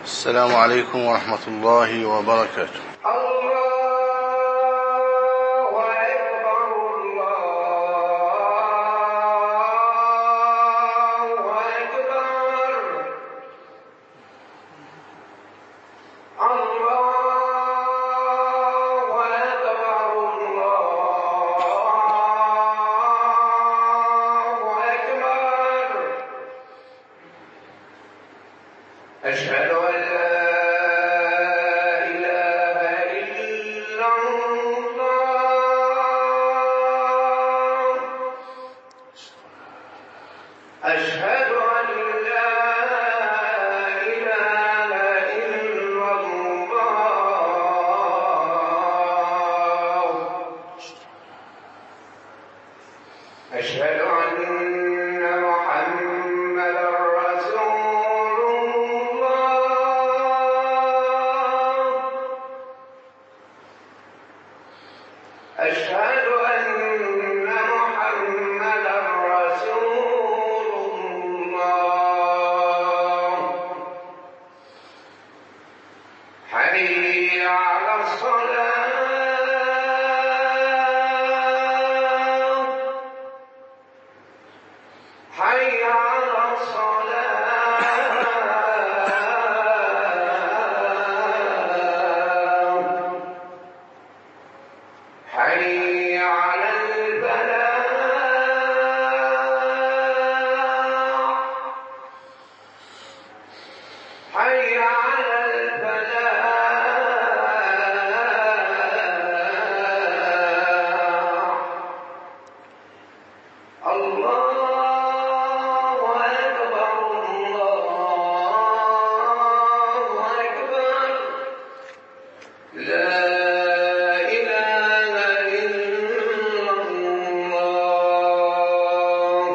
السلام عليكم ورحمة الله وبركاته. أشهد أن لا إله إلا الله. أشهد أن لا إله إلا الله. أشهد أن محمدا رسول الله. أشهد أن محمدا رسول الله. حي على الصلاة. حي على الصلاة. حي على الفلاح. حي على الفلاح. الله أكبر. الله أكبر. لا إله إلا الله.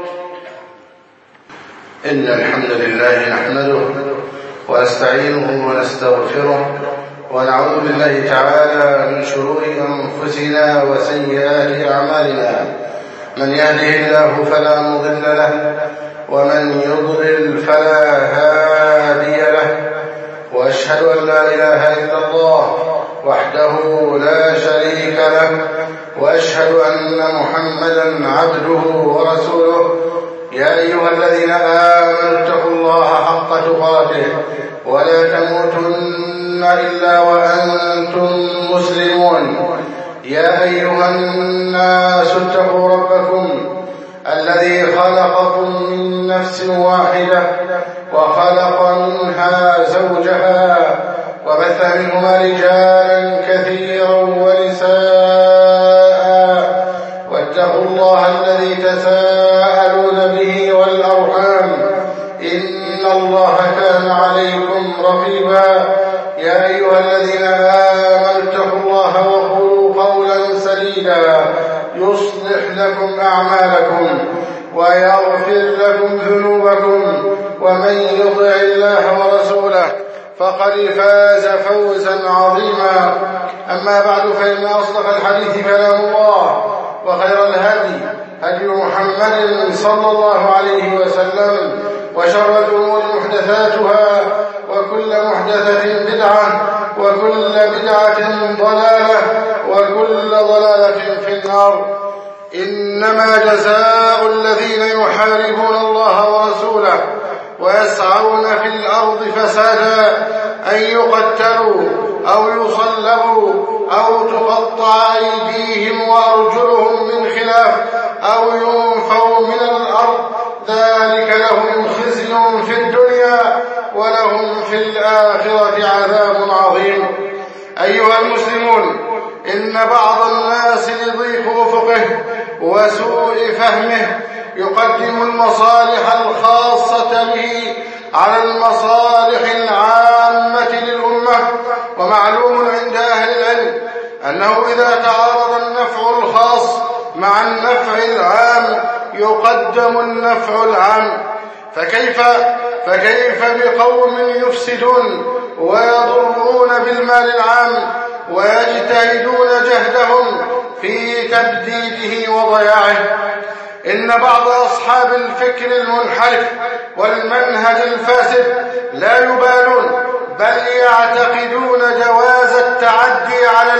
إن الحمد لله نحمده ونستعينه ونستغفره ونعوذ بالله تعالى من شرور أنفسنا وسيئات أعمالنا. من يهده الله فلا مضل له ومن يضلل فلا هادي له، وأشهد أن لا إله إلا الله وحده لا شريك له، وأشهد أن محمدا عبده ورسوله. يا أيها الذين آمنوا اتقوا الله حق تقاته ولا تموتن إلا وأنتم مسلمون. يا أيها الناس اتقوا ربكم الذي خلقكم من نفس واحدة وخلق منها زوجها وبث منهما رجالا كثيرا ونساء، واتقوا الله الذي تساءلون به والأرحام إن الله كان عليكم رقيبا. يا أيها الذين آمنوا اتقوا الله وقولوا قولا سديدا يصلح لكم أعمالكم ويغفر لكم ذنوبكم، ومن يطع الله ورسوله فقد فاز فوزا عظيما. أما بعد، فإن أصدق الحديث كلام الله، وخير الهدي هدي محمد صلى الله عليه وسلم، وشر الأمور محدثاتها، وكل محدثة بدعة، وكل بدعة ضلالة، وكل ضلالة في النار. إنما جزاء الذين يحاربون الله ورسوله ويسعون في الأرض فسادا أن يقتلوا أو يصلبوا أو تقطع أيديهم وأرجلهم من خلاف أو ينفوا من الأرض، ذلك لهم خزي في الدنيا ولهم في الآخرة عذاب عظيم. أيها المسلمون، إن بعض الناس لضيق أفقه وسوء فهمه يقدم المصالح الخاصة به على المصالح العامة للأمة. ومعلوم عند أهل العلم أنه إذا تعارض النفع الخاص مع النفع العام يقدم النفع العام. فكيف بقوم يفسدون ويضرون بالمال العام ويجتهدون جهدهم في تبديده وضياعه. إن بعض أصحاب الفكر المنحرف والمنهج الفاسد لا يبالون، بل يعتقدون جواز التعدي على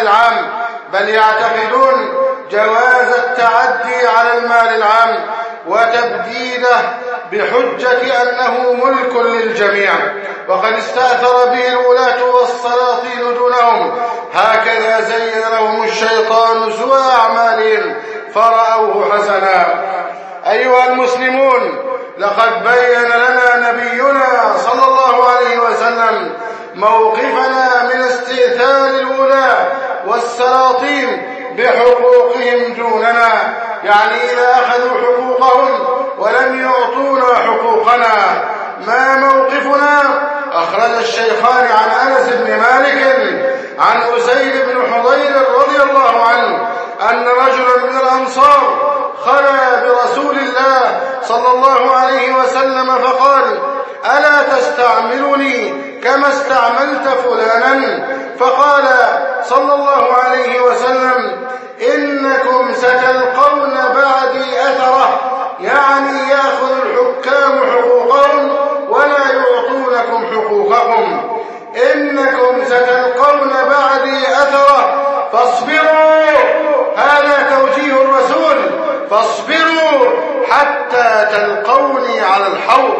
المال العام وتبديده بحجة أنه ملك للجميع، وقد استأثر به الولاة والسلاطين دونهم. هكذا زين لهم الشيطان سوء أعمالهم فرأوه حسنا. أيها المسلمون، لقد بين لنا نبينا صلى الله عليه وسلم موقفنا من استئثار الولاة والسلاطين بحقوقهم دوننا، يعني إذا أخذوا حقوقهم ولم يعطونا حقوقنا ما موقفنا؟ أخرج الشيخان عن أنس بن مالك عن أسيد بن حضير رضي الله عنه أن رجلا من الأنصار خلا برسول الله صلى الله عليه وسلم فقال: ألا تستعملني كما استعملت فلانا؟ فقال صلى الله عليه وسلم: إنكم ستلقون بعدي أثرة، يعني يأخذ الحكام حقوقهم ولا يعطونكم حقوقهم. إنكم ستلقون بعدي أثرة فاصبروا، هذا توجيه الرسول، فاصبروا حتى تلقوني على الحوض،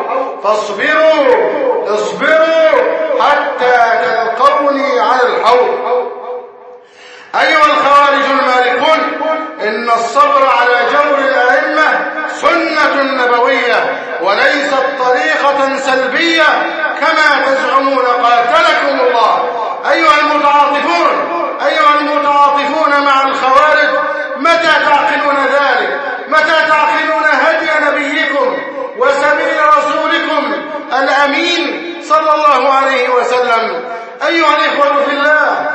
اصبروا حتى تلقوني على الحوض. أيها الخوارج المالكون، إن الصبر على جور الأئمة سنة نبوية وليست طريقة سلبية كما تزعمون قاتلكم الله. أيها المتعاطفون مع الخوارج، متى تعقلون ذلك؟ متى تعقلون هدي نبيكم وسبيل رسولكم الأمين صلى الله عليه وسلم؟ أيها الإخوة في الله،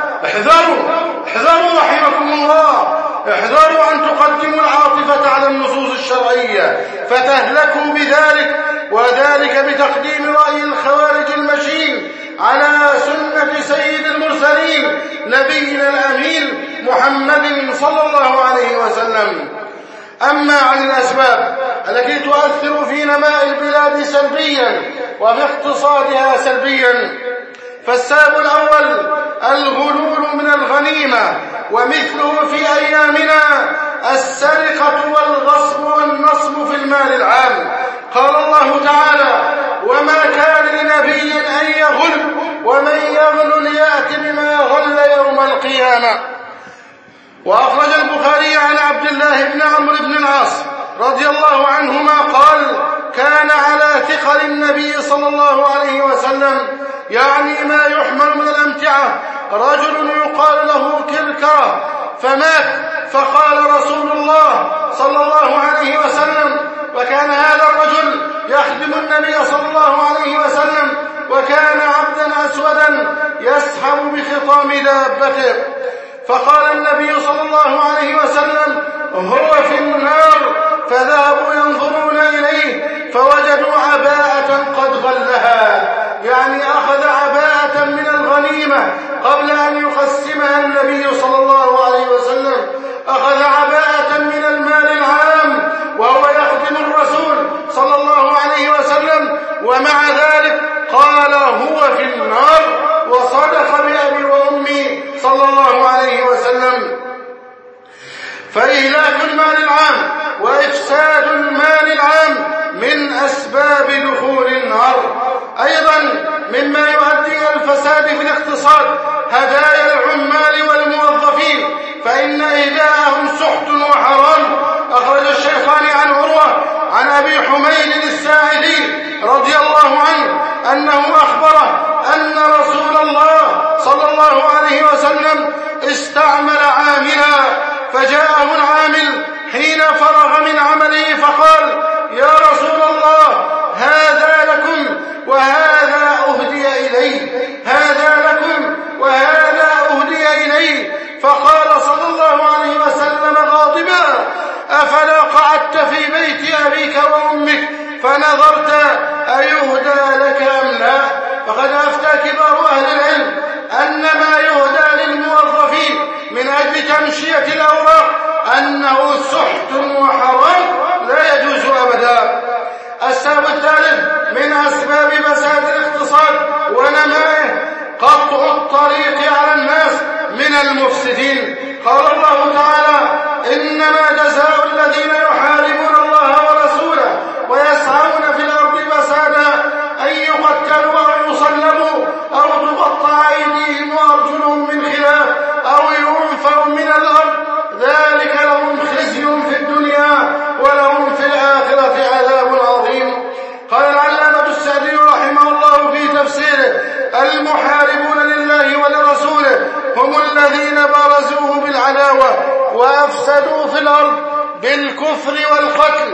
احذروا رحمكم الله، احذروا أن تقدموا العاطفة على النصوص الشرعية فتهلكوا بذلك، وذلك بتقديم رأي الخوارج المشين على سنة سيد المرسلين نبينا الأمين محمد صلى الله عليه وسلم. أما عن الأسباب التي تؤثر في نماء البلاد سلبيا وفي اقتصادها سلبيا، فالسبب الأول الغلول من الغنيمة، ومثله في أيامنا السرقة والغصب والنصب في المال العام. قال الله تعالى: وما كان لنبي أن يغل ومن يغل ليأت بما غل يوم القيامة. وأخرج البخاري عن عبد الله بن عمرو بن العاص رضي الله عنهما قال: كان على ثقل النبي صلى الله عليه وسلم، يعني ما يحمل من الأمتعة، رجل يقال له كركرة فمات، فقال رسول الله صلى الله عليه وسلم، وكان هذا الرجل يخدم النبي صلى الله عليه وسلم، وكان عبدا أسودا يسحب بخطام دابته، فقال النبي صلى الله عليه وسلم: هو في النار. فذهبوا ينظرون إليه فوجدوا عباءة قد غلها، يعني أخذ عباءة من الغنيمة قبل أن يقسمها النبي صلى الله عليه وسلم، أخذ عباءة من المال العام وهو يخدم الرسول صلى الله عليه وسلم، ومع ذلك قال: هو في النار، وصدق بأبي وأمي صلى الله عليه وسلم. فإهلاك المال العام وإفساد المال العام من أسباب دخول النار. أيضا مما يؤدي إلى الفساد في الاقتصاد هدايا العمال والموظفين، فإن إهداءهم سحت وحرام. أخرج الشيخان عن عروة عن أبي حميد الساعدي رضي الله عنه أنه أخبره أن رسول الله صلى الله عليه وسلم استعمل عاملا، فجاءه العامل حين فرغ من عمله فقال: يا رسول الله، هذا لكم وهذا أهدي إلي، هذا لكم وهذا أهدي إلي. فقال صلى الله عليه وسلم غاضبا: أفلا قعدت في بيت أبيك وأمك فنظرت أيهدى لك أم لا؟ فقد أفتى كبار أهل العلم أن ما يهدى للموظفين من أجل تمشية الأوراق أنه سحت وحرام لا يجوز أبدا. السبب الثالث من أسباب فساد الاقتصاد ونمائه الطريق على الناس من المفسدين. قال الله تعالى: إنما جزاء الذين يحاربون الله ورسوله ويسعون في الأرض فسادا أن يقتلوا أو يصلبوا أو تقطع أيديهم وأرجلهم من خلاف أو ينفوا من الأرض، ذلك لهم خزي في الدنيا ولهم في الآخرة عذاب عظيم. قال العلامة السعدي رحمه الله في تفسيره: المحاربون لله ولرسوله هم الذين بارزوه بالعداوة وأفسدوا في الأرض بالكفر والقتل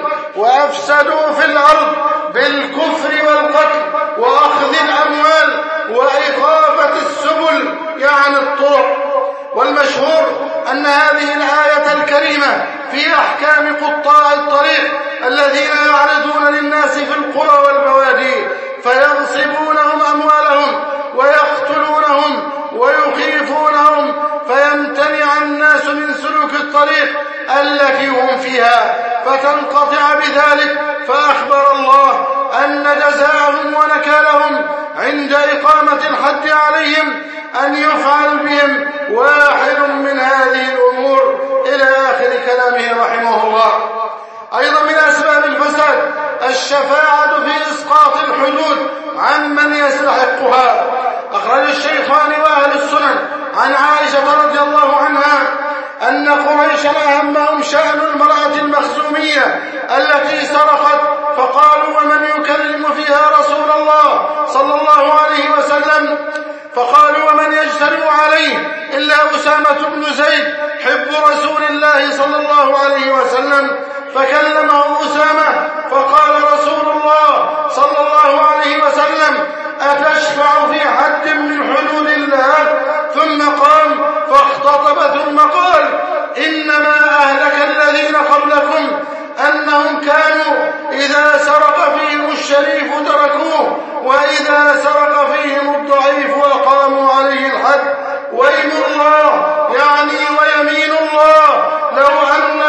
وأخذ الأموال وإخافة السبل يعني الطرق. والمشهور أن هذه الآية الكريمة في أحكام قطاع الطريق الذين يعرضون للناس في القرى والبوادي فيغصبونهم أموالهم ويقتلونهم ويخيفونهم فيمتنع الناس من سلوك الطريق التي هم فيها فتنقطع بذلك. فأخبر الله أن جزاءهم ونكالهم عند إقامة الحد عليهم أن يفعل بهم واحد من هذه الأمور إلى آخر كلامه رحمه الله. أيضا من أسباب الفساد الشفاعة في إسقاط الحدود عن من يستحقها. أخرج الشيخان وأهل السنن عن عائشة رضي الله عنها أن قريشا أهمهم شأن المرأة المخزومية التي سرقت، فقالوا: ومن يكلم فيها رسول الله صلى الله عليه وسلم؟ فقالوا: ومن يجترئ عليه إلا أسامة بن زيد حب رسول الله صلى الله عليه وسلم. فكلمه أسامة فقال رسول الله صلى الله عليه وسلم: أتشفع في حد من حدود الله؟ ثم قام فاختطب ثم قال: إنما أهلك الذين قبلكم أنهم كانوا إذا سرق فيهم الشريف تركوه وإذا سرق فيهم الضعيف أقاموا عليه الحد. ويم الله يعني ويمين الله لو أن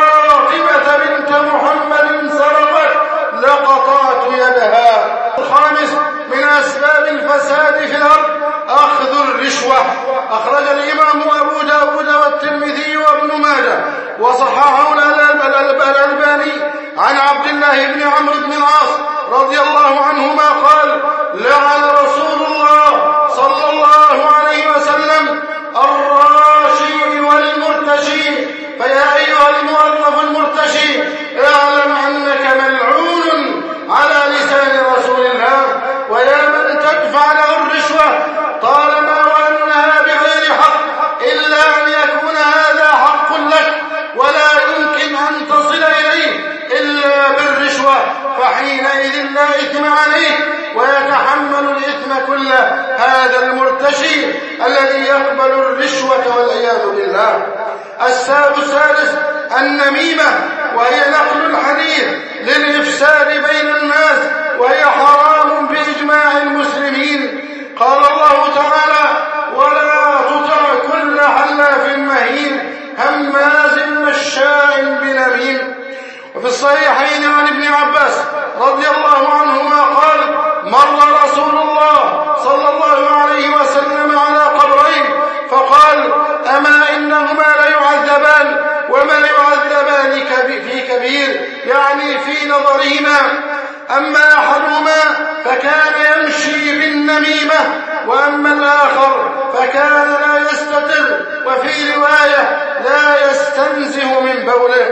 فاطمة بنت محمد سرقت لقطعت يدها. الخامس من أسباب الفساد في الأرض أخذ الرشوة. أخرج الإمام أبو داود والترمذي وابن ماجه وصححه الألباني عن عبد الله بن عمرو بن العاص رضي الله عنهما قال: لعن رسول الله صلى الله عليه وسلم الراشي والمرتشي. فيا أيها الموظف المرتشي اعلم أنك ملعون على لسان رسول الله. ويا من تدفع له الرشوة طالما وأنها بغير حق إلا أن يكون هذا حق لك ولا يمكن أن تصل إليه إلا بالرشوة، فحينئذ لا إثم عليه ويتحمل الإثم كله هذا المرتشي الذي يقبل الرشوة والعياذ بالله. السادس النميمة، وهي نقل الحديث للإفساد بين الناس، وهي حرام بإجماع المسلمين. قال الله تعالى: ولا تطع كل حلاف مهين هماز مشاء بنميم. وفي الصحيحين عن ابن عباس رضي الله عنهما قال: مر رسول الله صلى الله عليه وسلم على قبرين فقال: أما إنهما ليعذبان وما يعذبان في كبير، يعني في نظرهما. أما أحدهما فكان يمشي بالنميمة وأما الآخر فكان لا يستتر، وفي رواية لا يستنزه من بوله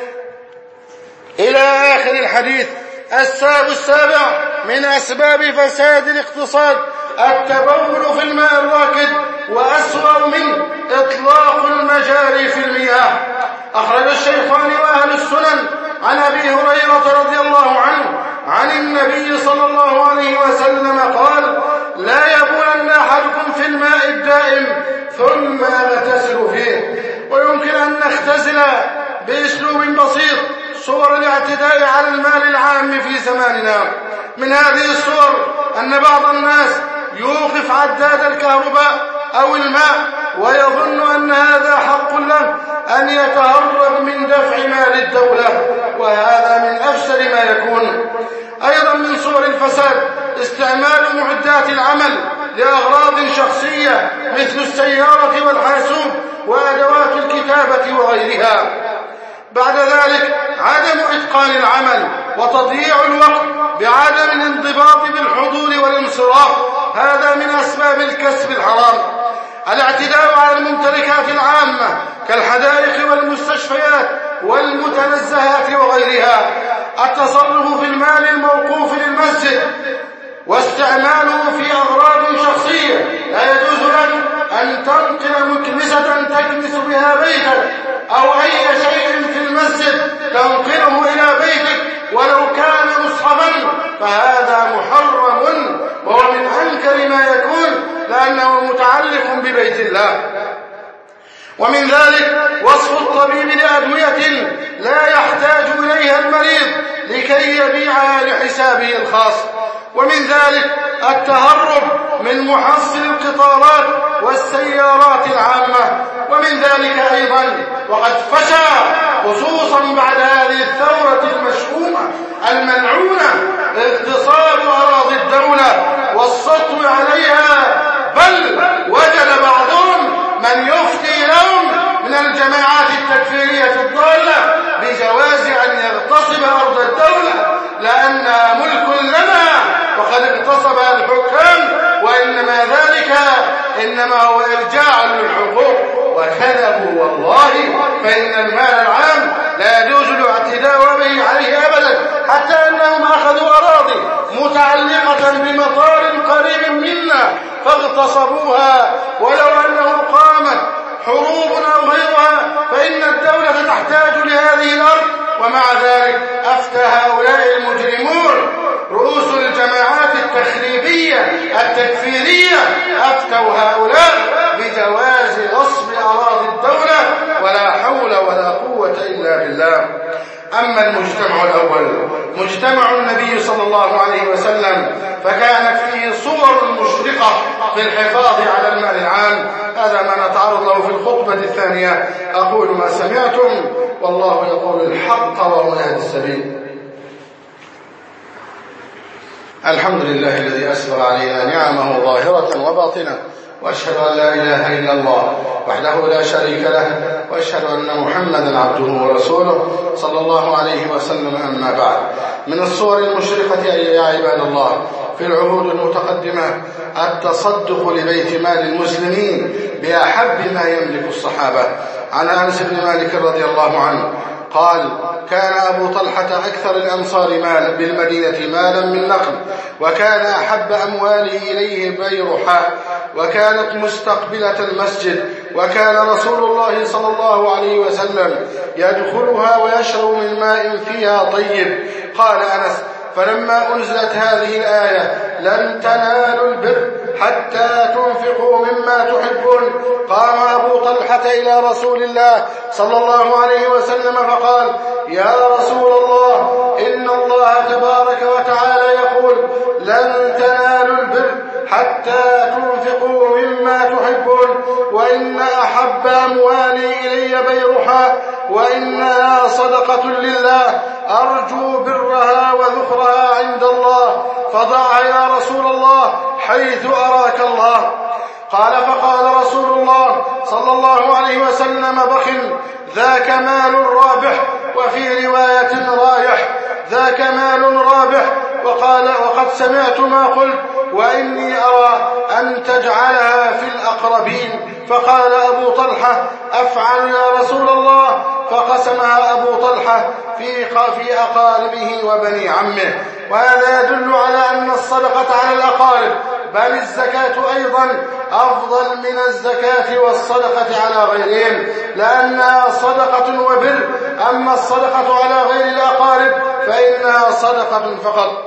إلى آخر الحديث. السابع من أسباب فساد الاقتصاد التبول في الماء الراكد، وأسوأ منه إطلاق المجاري في المياه. أخرج الشيخان وأهل السنن عن أبي هريرة رضي الله عنه عن النبي صلى الله عليه وسلم قال: لا يبولن أحدكم في الماء الدائم ثم يغتسل فيه. ويمكن أن نختزل بأسلوب بسيط صور الاعتداء على المال العام في زماننا. من هذه الصور أن بعض الناس يوقف عداد الكهرباء أو الماء ويظن أن هذا حق له أن يتهرب من دفع مال الدولة، وهذا من أفسد ما يكون. أيضا من صور الفساد استعمال معدات العمل لأغراض شخصية السيارة والحاسوب وأدوات الكتابة وغيرها. بعد ذلك عدم إتقان العمل وتضييع الوقت بعدم الانضباط بالحضور والانصراف، هذا من أسباب الكسب الحرام. الاعتداء على الممتلكات العامة كالحدائق والمستشفيات والمتنزهات وغيرها، التصرف في المال الموقوف للمسجد واستعماله في أغراض شخصية. لا يجوز لك أن تنقل مكنسة تكنس بها بيتك أو أي شيء في المسجد تنقله إلى بيتك ولو كان مصحفا، فهذا محرم وهو من أنكر ما يكون لأنه متعلق ببيت الله. ومن ذلك وصف الطبيب لأدوية لا يحتاج إليها المريض لكي يبيعها لحسابه الخاص. ومن ذلك التهرب من محصل القطارات والسيارات العامة. ومن ذلك أيضا وقد فشى خصوصا بعد هذه الثورة المشؤومة الملعونة اغتصاب أراضي الدولة والسطو عليها، بل وجد بعضهم من يفتي لهم من الجماعات التكفيرية الضالة بجواز أن يغتصب أرض الدولة لأنها ملك لنا وقد اغتصبها الحكام، وإنما ذلك إنما هو إرجاع للحقوق. وكذبوا والله، فإن المال العام لا يجوز الاعتداء به عليه أبدا، حتى أنهم أخذوا أراضي متعلقة بمطار قريب منا فاغتصبوها، ولو أنه قامت حروب أو غيرها فإن الدولة تحتاج لهذه الأرض. ومع ذلك أفتى هؤلاء المجرمون رؤوس الجماعات التخريبية التكفيرية، أفتوا هؤلاء بجواز غصب أراضي الدولة، ولا حول ولا قوة إلا بالله. أما المجتمع الأول مجتمع النبي صلى الله عليه وسلم فكانت فيه صور مشرقة في الحفاظ على المال العام، هذا ما نتعرض له في الخطبة الثانية. أقول ما سمعتم والله يقول الحق وهو يهدي السبيل. الحمد لله الذي أسبغ علينا نعمه ظاهرة وباطنة، وأشهد أن لا إله إلا الله وحده لا شريك له، وأشهد أن محمدا عبده ورسوله صلى الله عليه وسلم. أما بعد، من الصور المشرقة يا عباد الله في العهود المتقدمة التصدق لبيت مال المسلمين بأحب ما يملك الصحابة. عن أنس بن مالك رضي الله عنه قال: كان أبو طلحة أكثر الأنصار مالا بالمدينة مالا من نقل، وكان أحب أمواله إليه بيرحاء، وكانت مستقبلة المسجد، وكان رسول الله صلى الله عليه وسلم يدخلها ويشرب من ماء فيها طيب. قال أنس: فلما أنزلت هذه الآية لن تنالوا البر حتى تنفقوا مما تحبون، قام أبو طلحة إلى رسول الله صلى الله عليه وسلم فقال: يا رسول الله، إن الله تبارك وتعالى يقول: لن تنالوا البر حتى تنفقوا مما تحبون، وإن أحب أموالي إلي بيرحاء، وإنها صدقة لله أرجو برها وذخرها عند الله، فضعها يا رسول الله حيث أراك الله. قال: فقال رسول الله صلى الله عليه وسلم: بخ، ذاك مال رابح، وفي رواية رايح، ذاك مال رابح. وقال: وقد سمعت ما قلت، وإني أرى أن تجعلها في الأقربين. فقال أبو طلحة: أفعل يا رسول الله. فقسمها أبو طلحة في أقاربه وبني عمه. وهذا يدل على أن الصدقة على الأقارب بل الزكاة أيضا أفضل من الزكاة والصدقة على غيرهم، لأنها صدقة وبر. أما الصدقة على غير الأقارب فإنها صدقة فقط.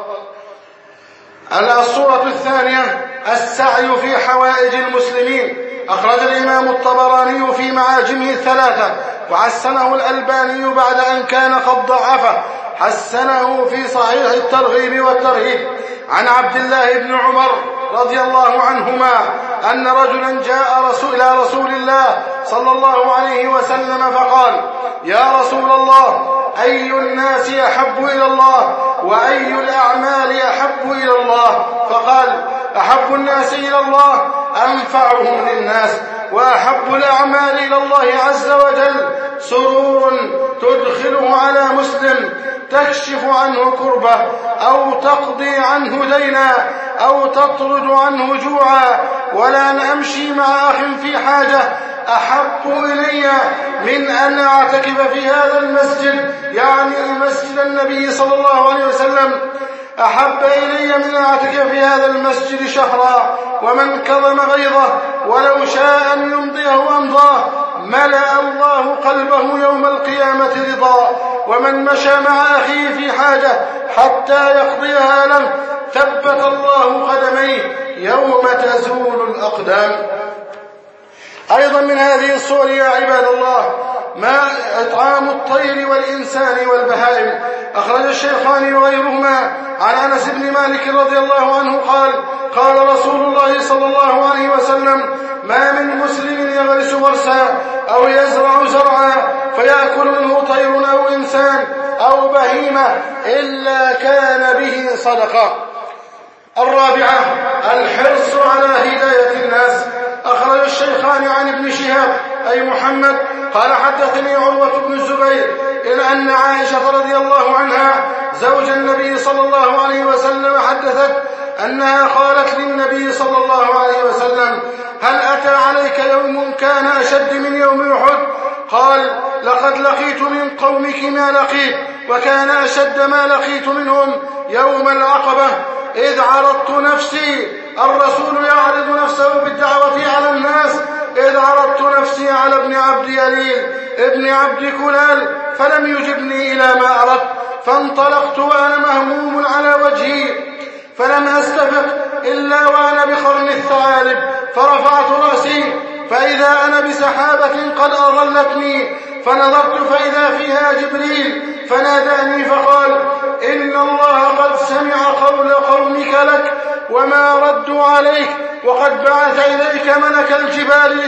الصورة الثانية السعي في حوائج المسلمين. أخرج الإمام الطبراني في معاجمه الثلاثة وحسنه الألباني بعد أن كان قد ضعفه، حسنه في صحيح الترغيب والترهيب، عن عبد الله بن عمر رضي الله عنهما أن رجلا جاء إلى رسول الله صلى الله عليه وسلم فقال: يا رسول الله، أي الناس أحب إلى الله، وأي الأعمال أحب إلى الله؟ فقال: أحب الناس إلى الله أنفعهم للناس، وأحب الأعمال إلى الله عز وجل سرور تدخله على مسلم تكشف عنه كربة أو تقضي عنه دينا أو تطرد عنه جوعا، ولأن أمشي مع أخ في حاجة أحب إلي من أن أعتكف في هذا المسجد، يعني مسجد النبي صلى الله عليه وسلم، أحب إلي من أن أعتكف في هذا المسجد شهرا. ومن كظم غيظه ولو شاء أن يمضيه أمضاه ملأ الله قلبه يوم القيامة رضا. ومن مشى مع أخيه في حاجة حتى يقضيها له ثبت الله قدميه يوم تزول الأقدام. أيضا من هذه الصور يا عباد الله ما إطعام الطير والإنسان والبهائم. أخرج الشيخان وغيرهما عن أنس بن مالك رضي الله عنه قال: قال رسول الله صلى الله عليه وسلم: ما من مسلم يغرس غرسا أو يزرع زرعا فيأكل منه طير أو إنسان أو بهيمة إلا كان به صدقة. الرابعة الحرص على هداية الناس. أخرج الشيخان عن ابن شهاب أي محمد قال: حدثني عروة بن الزبير إلى أن عائشة رضي الله عنها زوج النبي صلى الله عليه وسلم حدثت أنها قالت للنبي صلى الله عليه وسلم: هل أتى عليك يوم كان أشد من يوم أحد؟ قال: لقد لقيت من قومك ما لقيت، وكان أشد ما لقيت منهم يوم العقبة إذ عرضت نفسي. الرسول يعرض نفسه بالدعوة على الناس. إذ عرضت نفسي على ابن عبد يليل ابن عبد كلال فلم يجبني إلى ما أردت، فانطلقت وأنا مهموم على وجهي، فلم أستفق إلا وأنا بقرن الثعالب، فرفعت رأسي فإذا أنا بسحابة قد أظلتني، فنظرت فإذا فيها جبريل فناداني فقال: إن الله قد سمع قول قومك لك وما ردوا عليك، وقد بعث إليك ملك الجبال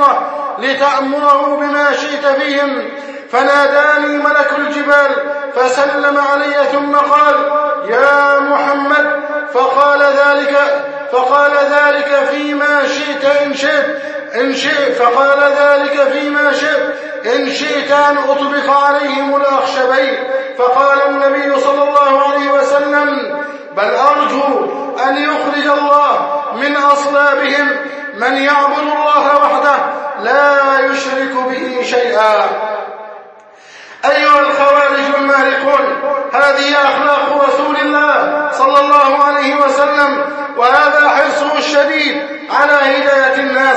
لتأمره بما شئت فيهم. فناداني ملك الجبال فسلم علي ثم قال: يا محمد، فقال ذلك فيما شئت إن شئت فقال ذلك فيما شئت إن شئت أن أطبق عليهم الأخشبين. فقال النبي صلى الله عليه وسلم: بل أرجو أن يخرج الله من أصلابهم من يعبد الله وحده لا يشرك به شيئا. أيها الخوارج المارقون، هذه أخلاق رسول الله صلى الله عليه وسلم، وهذا حرصه الشديد على هداية الناس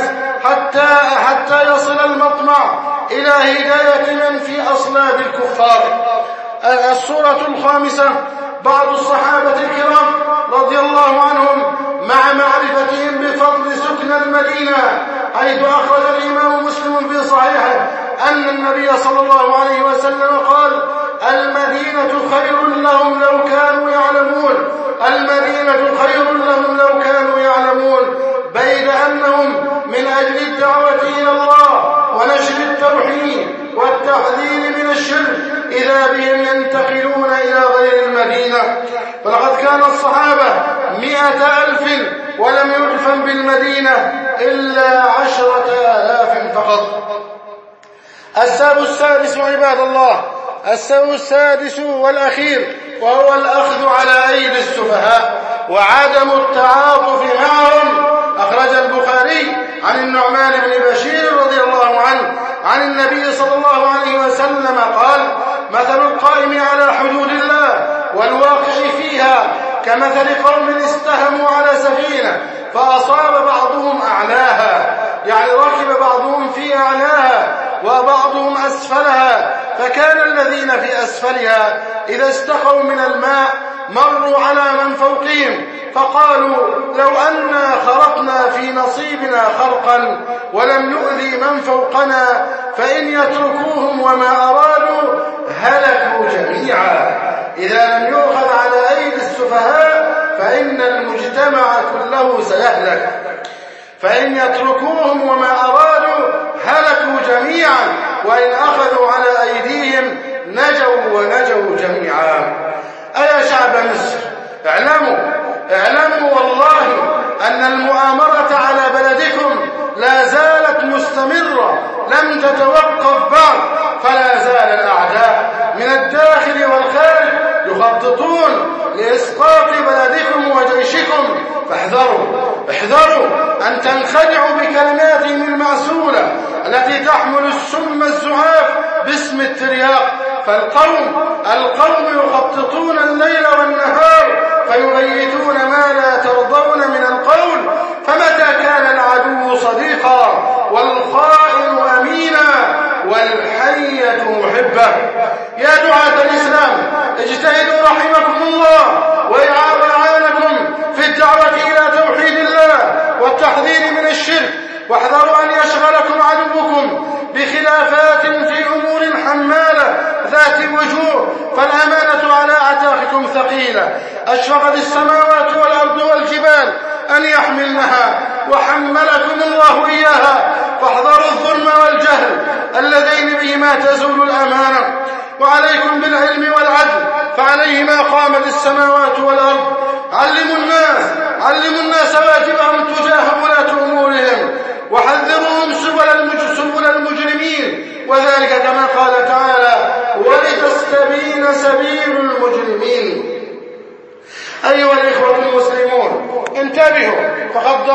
حتى يصل المطمع إلى هداية من في أصلاب الكفار. السورة الخامسة: بعض الصحابة الكرام رضي الله عنهم مع معرفتهم بفضل سكن المدينة، حيث أخرج الإمام مسلم في صحيحه أن النبي صلى الله عليه وسلم قال: المدينة خير لهم لو كانوا يعلمون، المدينة خير لهم لو كانوا يعلمون، بيد أنهم من أجل الدعوة إلى الله ونشر التوحيد والتحذير من الشرك إذا بهم ينتقلون إلى غير المدينة. فلقد كان الصحابة 100,000 ولم يدفن بالمدينة إلا 10,000 فقط. السبب السادس عباد الله، السبب السادس والأخير، وهو الأخذ على أيدي السفهاء وعدم التعاطف معهم. أخرج البخاري عن النعمان بن بشير رضي الله عنه عن النبي صلى الله عليه وسلم قال: مثل القائم على حدود الله والواقع فيها كمثل قوم استهموا على سفينة فأصاب بعضهم أعلاها، يعني ركب بعضهم في أعلاها وبعضهم أسفلها، فكان الذين في أسفلها إذا استقوا من الماء مروا على من فوقهم فقالوا: لو أنا خرقنا في نصيبنا خرقا ولم نؤذي من فوقنا فإن يتركوهم وما أرادوا هلكوا جميعا. إذا لم يؤخذ على أيدي السفهاء فإن المجتمع كله سيهلك، فإن يتركوهم وما أرادوا هلكوا جميعا، وإن أخذوا على أيديهم نجوا جميعا. أيا شعب مصر، اعلموا والله أن المؤامرة على بلدكم لا زالت يتوقف بعد، فلا زال الأعداء من الداخل والخارج يخططون لإسقاط بلدكم وجيشكم، احذروا أن تنخدعوا بكلماتهم المعسولة التي تحمل السم الزعاف باسم الترياق. فالقوم يخططون الليل والنهار فيبيتون ما لا ترضون من القول، فمتى كان العدو صديقا والخائن أمينا والحية محبة. يا دعاة الإسلام اجتهدوا رحمكم الله وإعانكم في الدعوة إلى توحيد الله والتحذير من الشرك، واحذروا أن يشغلكم عدوكم بخلافات في أمور حمالة ذات وجوه، فالأمانة على أعتاقكم ثقيلة، أشفقت السماوات والأرض والجبال أن يحملنها وحملكم الله إياها، فاحذروا الظلم والجهل اللذين بهما تزول الأمانة. وعليكم بالعلم والعدل، فعليهما قامت السماوات والأرض. علموا الناس واجبهم تجاه ولاة أمورهم، وحذروهم سبل المجرمين، وذلك كما قال تعالى: ولتستبين سبيل المجرمين. أيها الإخوة المسلمون، انتبهوا، فقد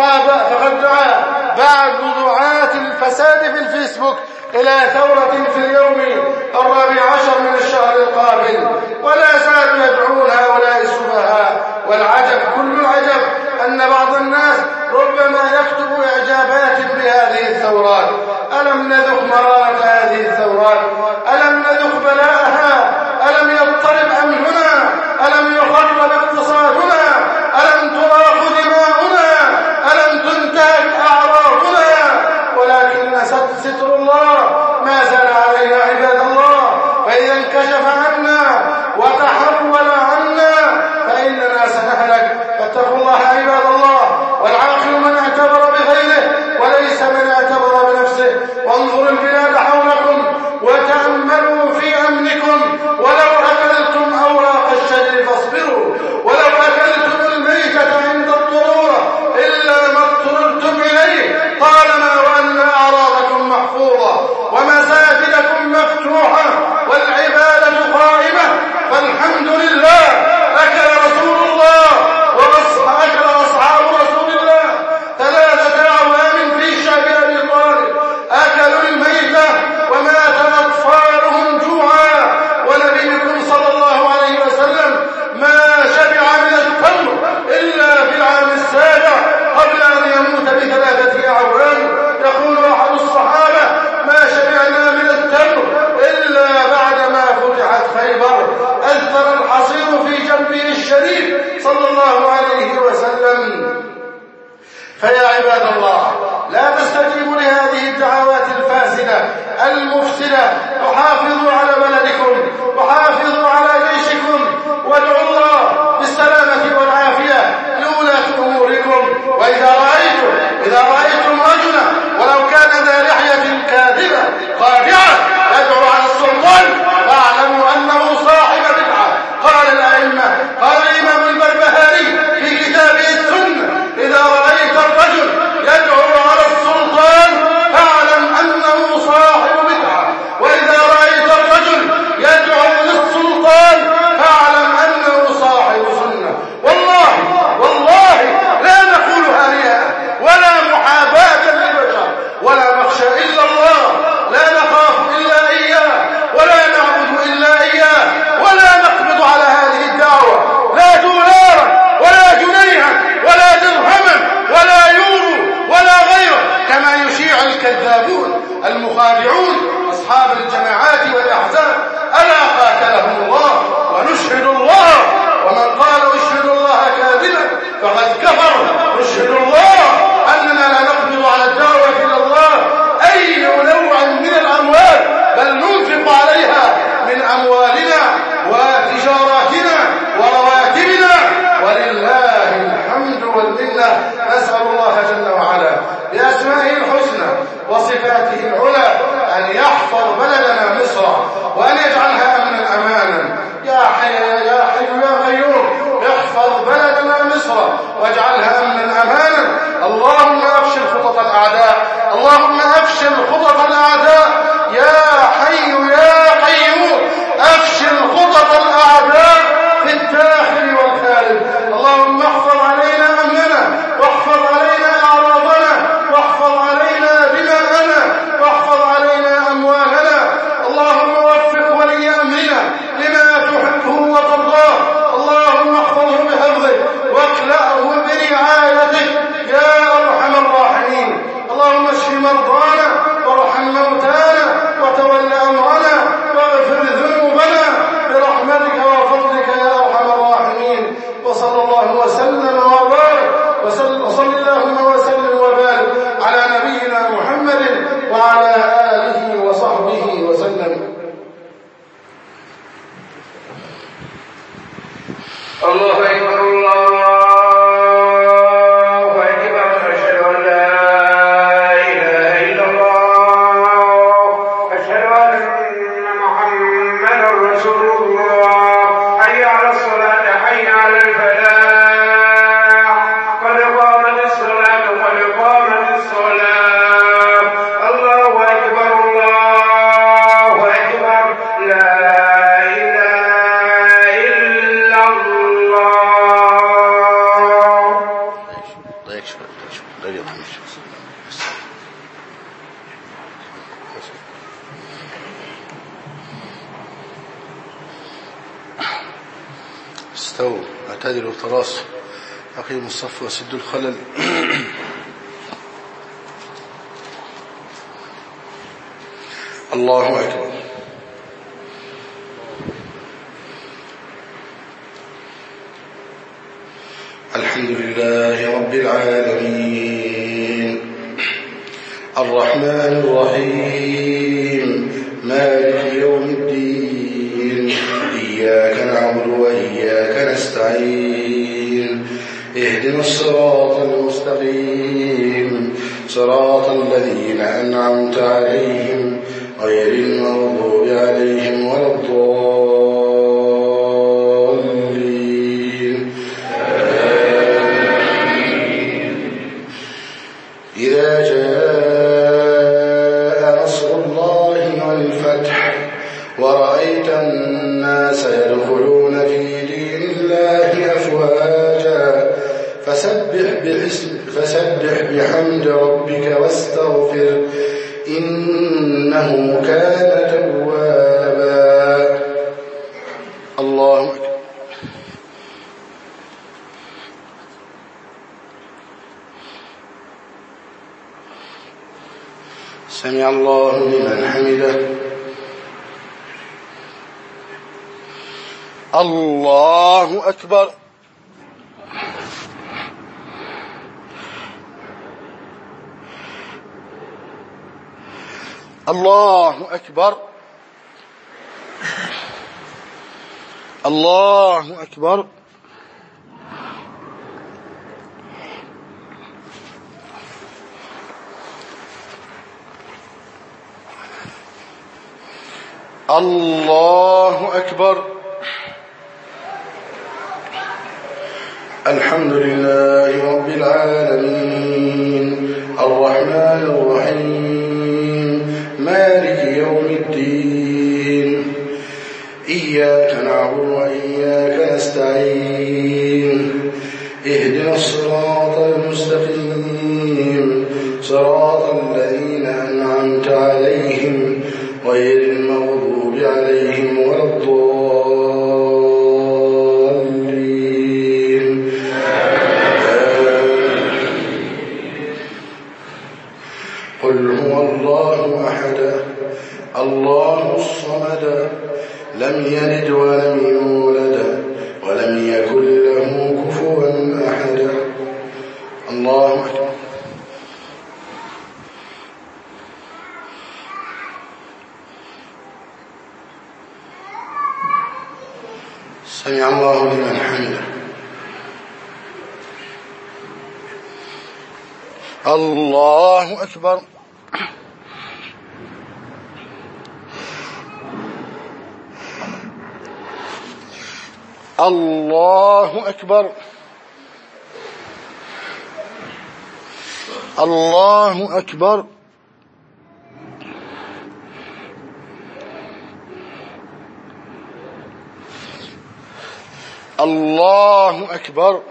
دعا بعض دعاة الفساد في الفيسبوك إلى ثورة في اليوم 14 من الشهر القابل، ولا زالوا يدعون هؤلاء السفهاء. والعجب كل العجب أن بعض الناس ربما يكتب إعجابات بهذه الثورات. ألم نذق مرارة هذه الثورات؟ ألم نذق بلاءها؟ ألم يضطرب أمننا؟ ألم يخرب اقتصادنا؟ ألم تراق دماؤنا؟ ألم تنتهك أعراضنا؟ ولكن ستر الله ما زال علينا عباد الله، فإذا انكشف عنا وتحول عنا فإننا سنهلك. فاتقوا الله عباد الله، والعاقل من اعتبر بغيره وليس من اعتبر بنفسه. وانظروا البلاد حولكم وتأملوا في أمنكم. ولو أكلتم أوراق الشجر فاصبروا، ولو أكلتم الميتة عند الضرورة إلا ما اضطررتم إليه، طالما وأن أعراضكم محفوظة ومساجدكم مفتوحة والعبادة قائمة، فالحمد لله. أكل رسول الله وأكل أصحاب رسول الله 3 أعوام في شعب أبي طالب، أكلوا الميتة ومات أطفالهم جوعا، ونبيكم صلى الله عليه وسلم ما شبع من التمر إلا في العام السابع قبل أن يموت ب3 أعوام. يقول أحد الصحابة: ما شبعنا من التمر إلا بعدما فتحت خيبر، أثر الحصير في جنبه الشريف صلى الله عليه وسلم. فيا عباد الله، لا تستجيبوا لهذه الدعوات الفاسدة المفسدة، وحافظوا على بلدكم وحافظوا على جيشكم، وادعوا الله بالسلامة والعافية لولاة أموركم. وإذا رأيتم رجلا ولو كان ذا لحية كاذبة خادعة يدعو على السلطان فاعلموا أنه صاحب بدعة. قال الأئمة، قال الإمام البربهاري في كتابه السنة: إذا رأيت الرجل يدعو على السلطان فاعلم أنه صاحب بدعة، وإذا رأيت الرجل يدعو للسلطان فاعلم أنه صاحب سنة. والله لا نقولها رياء ولا محاباة للبشر، ولا نخشى إلا الله، لا نخاف إلا إياه، ولا نعبد إلا إياه، ولا نقبض على هذه الدعوة لا دولارا ولا جنيها ولا درهما ولا يورو ولا غيره، كما يشيع الكذابون المخادعون أصحاب الجماعات والأحزاب. ألا قاتلهم الله ونشهد الله، ومن قال أشهد الله كاذبا فقد كفر. نشهد الله أننا لا نقبض على الدعوة إلى الله أي نوع من الأموال، بل ننفق عليها من أموالنا وتجاراتنا ورواتبنا، ولله الحمد والمنة. نسأل الله جل وعلا بأسمائه الحسنى وصفاته العلى أن يحفظ بلدنا مصر، وأن يجعل استووا اعتدلوا تراصوا أقيموا الصف وسدوا الخلل. الله أكبر. الحمد لله رب العالمين الرحمن الرحيم مالك يوم الدين إياك نعبد وإياك نستعين اهدنا الصراط المستقيم صراط الذين أنعمت عليهم غير المغضوب عليهم ولا الضالين. إذا جاء نصر الله والفتح ورأيت الناس يدخلون في دين الله أفواجا فسبح بحمد ربك واستغفر إنه كان توابا. الله أكبر. سمع الله لمن حمده. الله أكبر. الله أكبر. الله أكبر. الله أكبر. الحمد لله رب العالمين الرحمن الرحيم مالك يوم الدين إياك نعبد وإياك نستعين اهدنا الصراط المستقيم صراط الذين أنعمت عليهم غير المغضوب عليهم ولا الضالين. قل هو الله أحد الله الصمد لم يلد ولم يولد ولم يكن له كفوا أحد. الله أكبر. سمع الله لمن حمده. الله أكبر. الله أكبر. الله أكبر. الله أكبر.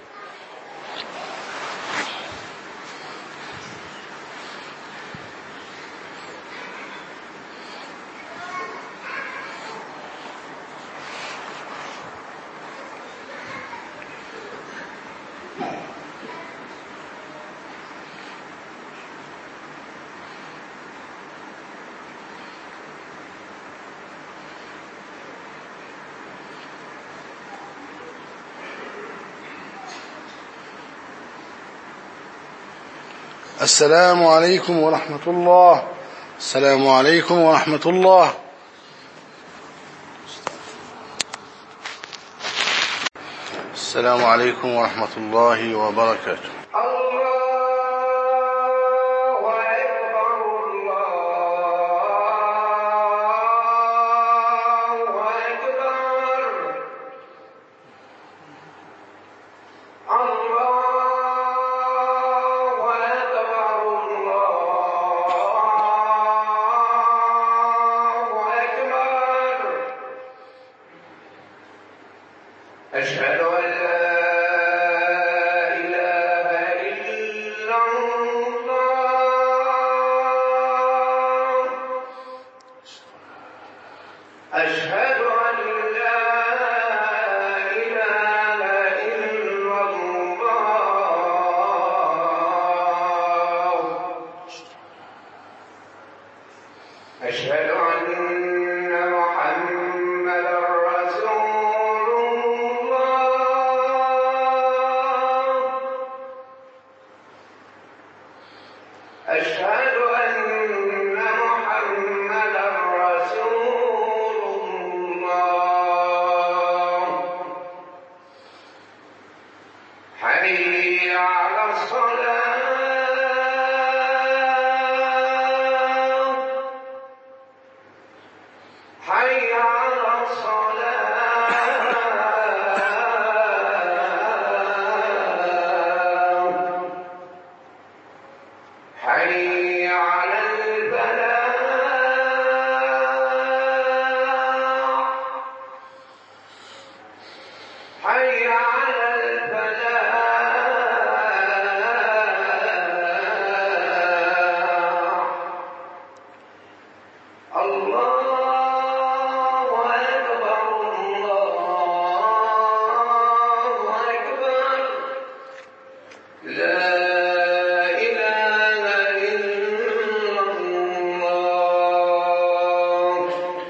السلام عليكم ورحمة الله. السلام عليكم ورحمة الله. السلام عليكم ورحمة الله وبركاته. أشهد أن لا إله إلا أشهد أن محمدا رسول الله. حي على الصلاة. حي على الصلاة. حي على الفلاح. حي على الفلاح. الله أكبر الله أكبر. لا إله إلا الله.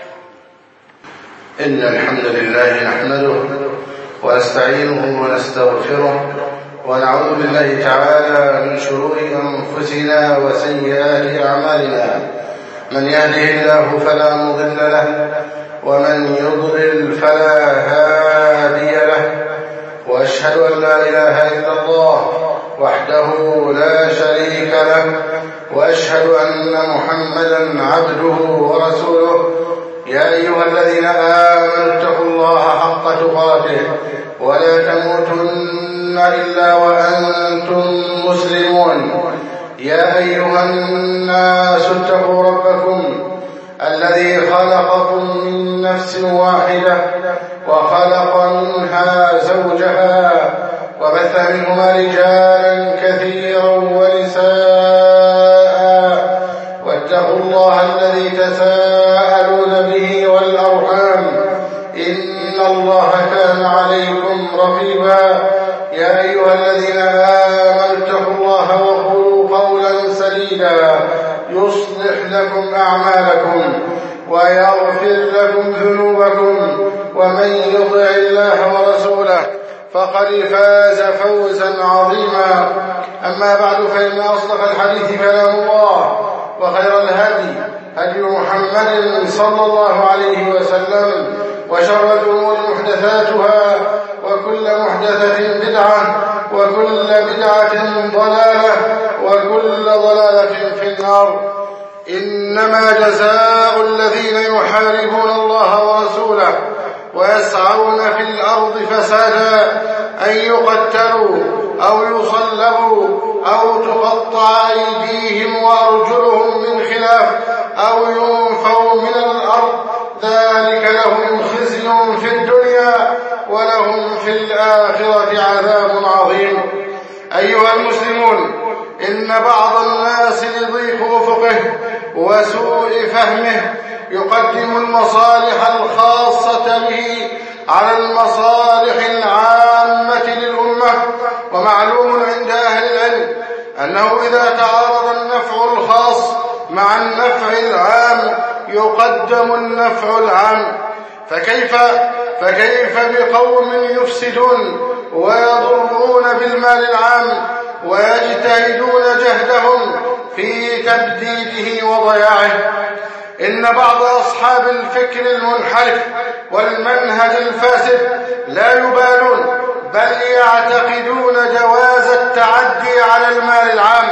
إن الحمد لله نحمده ونستعينه ونستغفره ونعوذ بالله تعالى من شرور أنفسنا وسيئات أعمالنا. من يهده الله فلا مضل له ومن يضلل فلا هادي له، وأشهد أن لا إله إلا الله وحده لا شريك له، وأشهد أن محمدا عبده ورسوله. يا أيها الذين آمنوا اتقوا الله حق تقاته ولا تموتن إلا وأنتم مسلمون. يا أيها الناس اتقوا ربكم الذي خلقكم من نفس واحدة وخلق منها زوجها وبث منهما رجالا كثيرا ونساء، واتقوا الله الذي تساءلون به والأرحام إن الله كان عليكم رقيبا. يا أيها الذين آمنوا اتقوا الله وقولوا قولا سديدا يصلح لكم أعمالكم ويغفر لكم ذنوبكم، ومن يطع الله ورسوله فقد فاز فوزا عظيما. أما بعد، فإن أصدق الحديث كلام الله، وخير الهدي هدي محمد صلى الله عليه وسلم، وشر الأمور محدثاتها، وكل محدثة بدعة، وكل بدعة ضلالة، وكل ضلالة في النار. إنما جزاء الذين يحاربون الله ورسوله ويسعون في الأرض فسادا أن يقتلوا أو يصلبوا أو تقطع أيديهم وأرجلهم من خلاف أو ينفوا من الأرض، ذلك لهم خزي في الدنيا ولهم في الآخرة عذاب عظيم. أيها المسلمون، إن بعض الناس لضيق أفقه وسوء فهمه يقدم المصالح الخاصة به على المصالح العامة للأمة. ومعلوم عند أهل العلم أنه إذا تعارض النفع الخاص مع النفع العام يقدم النفع العام. فكيف بقوم يفسدون ويضرون بالمال العام ويجتهدون جهدهم في تبديده وضياعه؟ إن بعض أصحاب الفكر المنحرف والمنهج الفاسد لا يبالون، بل يعتقدون جواز التعدي على المال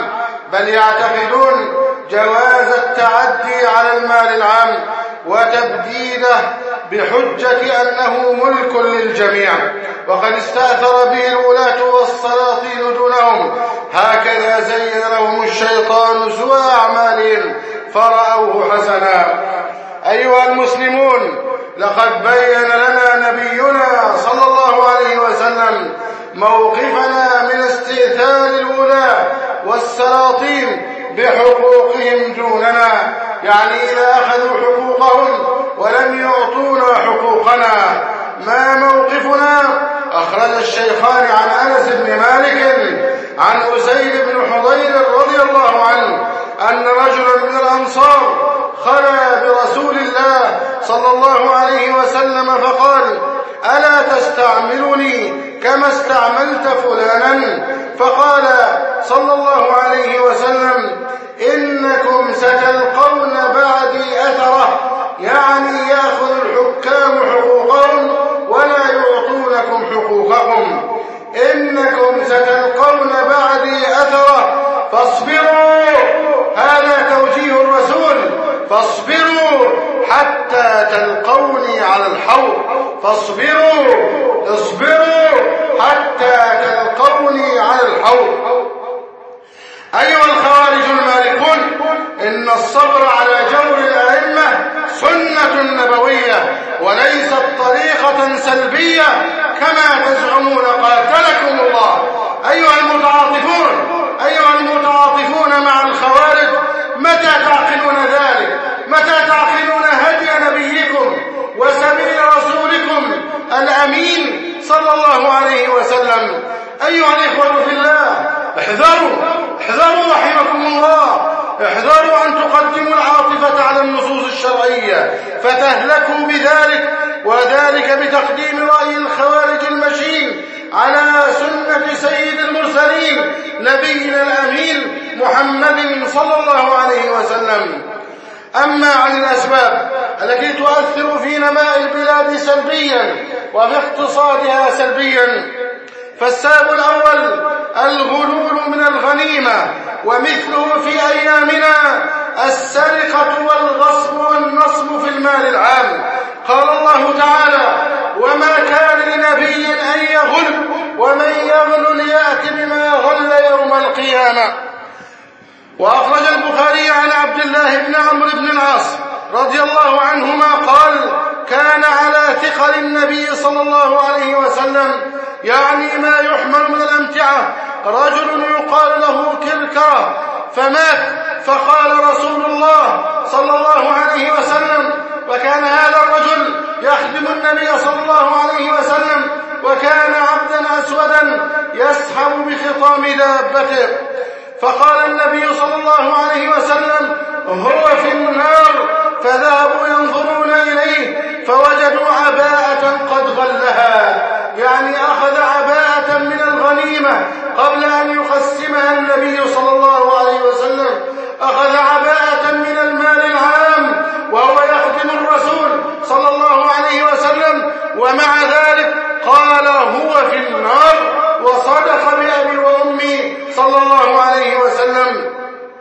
العام، وتبديده بحجة أنه ملك للجميع، وقد استأثر به الولاة والسلاطين دونهم. هكذا زين لهم الشيطان سوء أعمالهم فرأوه حسنا. أيها المسلمون، لقد بين لنا نبينا صلى الله عليه وسلم موقفنا من استئثار الولاة والسلاطين بحقوقهم دوننا، يعني إذا أخذوا حقوقهم ولم يعطونا حقوقنا. ما موقفنا؟ أخرج الشيخان عن أنس بن مالك عن أسيد بن حضير رضي الله عنه أن رجلا من الأنصار خلى برسول الله صلى الله عليه وسلم فقال: ألا تستعملني كما استعملت فلانا؟ فقال صلى الله عليه وسلم: الحوض اصبروا حتى تلقوني على الحوض. أيها الخوارج المالكون، إن الصبر على جور الأئمة سنة نبوية وليست طريقة سلبية كما تزعمون قاتلكم الله. أيها المتعاطفون مع الخوارج، متى تعقلون ذلك؟ متى تعقلون هدي نبيكم وسبيل رسولكم الأمين صلى الله عليه وسلم؟ أيها الإخوة في الله، احذروا رحمكم الله، احذروا أن تقدموا العاطفة على النصوص الشرعية فتهلكوا بذلك، وذلك بتقديم رأي الخوارج المشين على سنة سيد المرسلين نبينا الأمين محمد صلى الله عليه وسلم. أما عن الأسباب التي تؤثر في نماء البلاد سلبيا وفي اقتصادها سلبيا، فالسبب الأول الغلول من الغنيمة، ومثله في أيامنا السرقة والغصب والنصب في المال العام. قال الله تعالى: وما كان لنبي أن يغل ومن يغل يأت بما غل يوم القيامة. وأخرج البخاري عن عبد الله بن عمرو بن العاص رضي الله عنهما قال: كان على ثقل النبي صلى الله عليه وسلم، يعني ما يحمل من الأمتعة، رجل يقال له كركرة فمات، فقال رسول الله صلى الله عليه وسلم، وكان هذا الرجل يخدم النبي صلى الله عليه وسلم، وكان عبدا أسودا يسحب بخطام دابته، فقال النبي صلى الله عليه وسلم: هو في النار. فذهبوا ينظرون إليه فوجدوا عباءة قد غلها، يعني أخذ عباءة من الغنيمة قبل أن يقسمها النبي صلى الله عليه وسلم، أخذ عباءة من المال العام وهو يخدم الرسول صلى الله عليه وسلم، ومع ذلك قال: هو في النار، وصدق بأبي وأمي صلى الله عليه وسلم.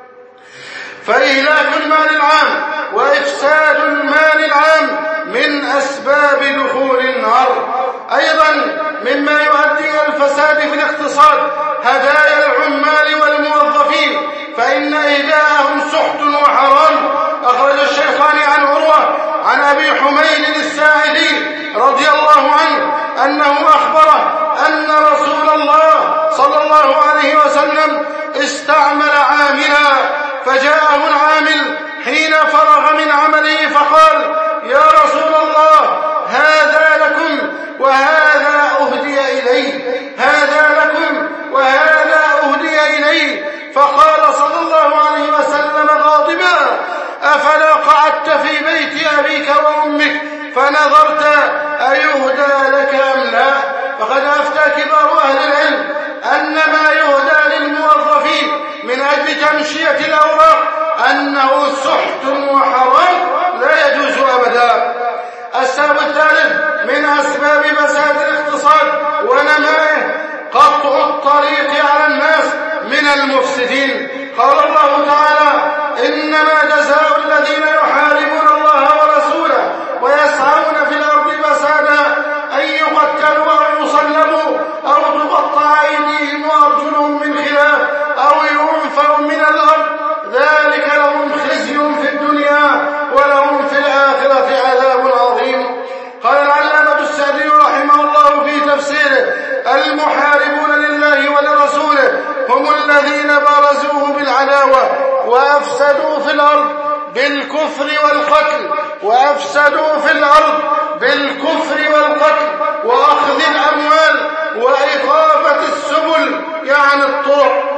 فإهلاك المال العام وإفساد المال العام من أسباب دخول النار. أيضا مما يؤدي إلى الفساد في الاقتصاد هدايا العمال والموظفين، فإن إهداءهم سحت وحرام. أخرج الشيخان عن عروة عن أبي حميد الساعدي رضي الله عنه أنه أخبره أن رسول الله صلى الله عليه وسلم استعمل عاملا، فجاءه العامل حين فرغ من عمله فقال: يا رسول الله، هذا لكم وهذا أهدي إلي، هذا لكم وهذا أهدي إلي. فقال صلى الله عليه وسلم غاضبا: أفلا قعدت في بيت أبيك وأمك فنظرت أيهدى لك أم لا؟ فقد أفتى كبار أهل العلم أن ما يهدى للموظفين من أجل تمشية الأوراق أنه سحت وحرام لا يجوز أبدا. السبب الثالث من أسباب فساد الاقتصاد ونمائه قطع الطريق على الناس من المفسدين. قال الله تعالى: إنما جزاء الذين يحاربون الله ورسوله ويسعون في الأرض فسادا أن يقتلوا أو يصلبوا أو تقطع أيديهم وأرجلهم من خلاف أو ينفوا من الأرض، ذلك لهم خزي في الدنيا ولهم في الآخرة عذاب عظيم. قال العلامة السعدي رحمه الله في تفسيره: المحاربون لله ولرسوله هم الذين بارزوه بالعداوة وأفسدوا في الأرض بالكفر والقتل، وأفسدوا في الأرض بالكفر والقتل وأخذ الأموال وإخافة السبل، يعني الطرق.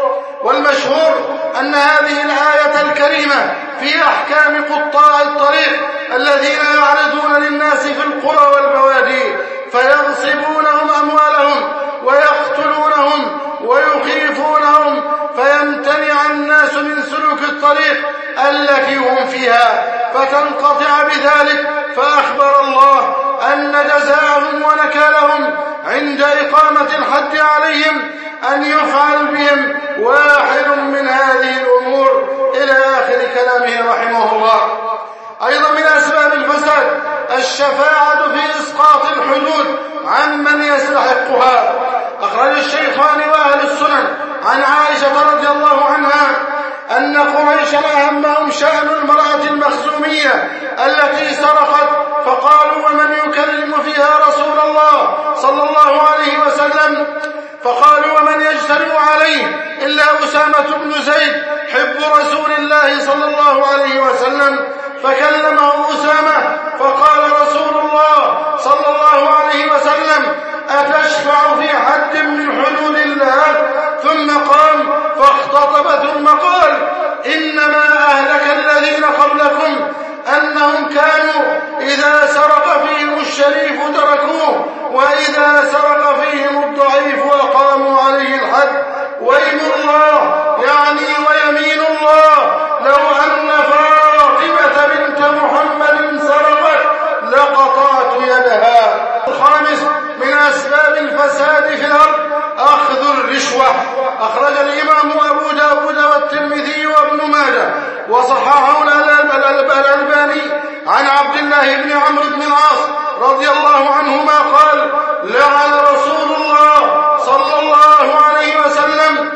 والمشهور أن هذه الآية الكريمة في أحكام قطاع الطريق الذين يعرضون للناس في القرى والبوادي فيغصبونهم أموالهم ويقتلونهم ويخيفونهم، فيمتنع الناس من سلوك الطريق التي هم فيها فتنقطع بذلك. فأخبر الله أن جزاءهم ونكالهم عند إقامة الحد عليهم أن يفعل بهم واحد من هذه الأمور، إلى آخر كلامه رحمه الله. أيضا من أسباب الفساد الشفاعة في أن قريشا أهمهم شأن المرأة المخزومية التي سرقت، فقالوا ومن يكلم فيها رسول الله صلى الله عليه وسلم؟ فقالوا ومن يجترئ عليه إلا أسامة بن زيد حب رسول الله صلى الله عليه وسلم. فكلمه أسامة فقال رسول الله صلى الله عليه وسلم أتشفع في حد من حدود الله؟ ثم قام فاختطب ثم قال إنما أهلك الذين قبلكم أنهم كانوا إذا سرق فيهم الشريف تركوه وإذا سرق فيهم الضعيف وقاموا عليه الحد. ويم الله يعني ويمين الله لو أن فاطمة بنت محمد سرقت لقطعت يدها. الخامس من أسباب الفساد في الأرض أخذ الرشوة. أخرج الإمام أبو داود والترمذي وابن ماجه وصححه الألباني عن عبد الله بن عمرو بن العاص رضي الله عنهما قال لعن رسول الله صلى الله عليه وسلم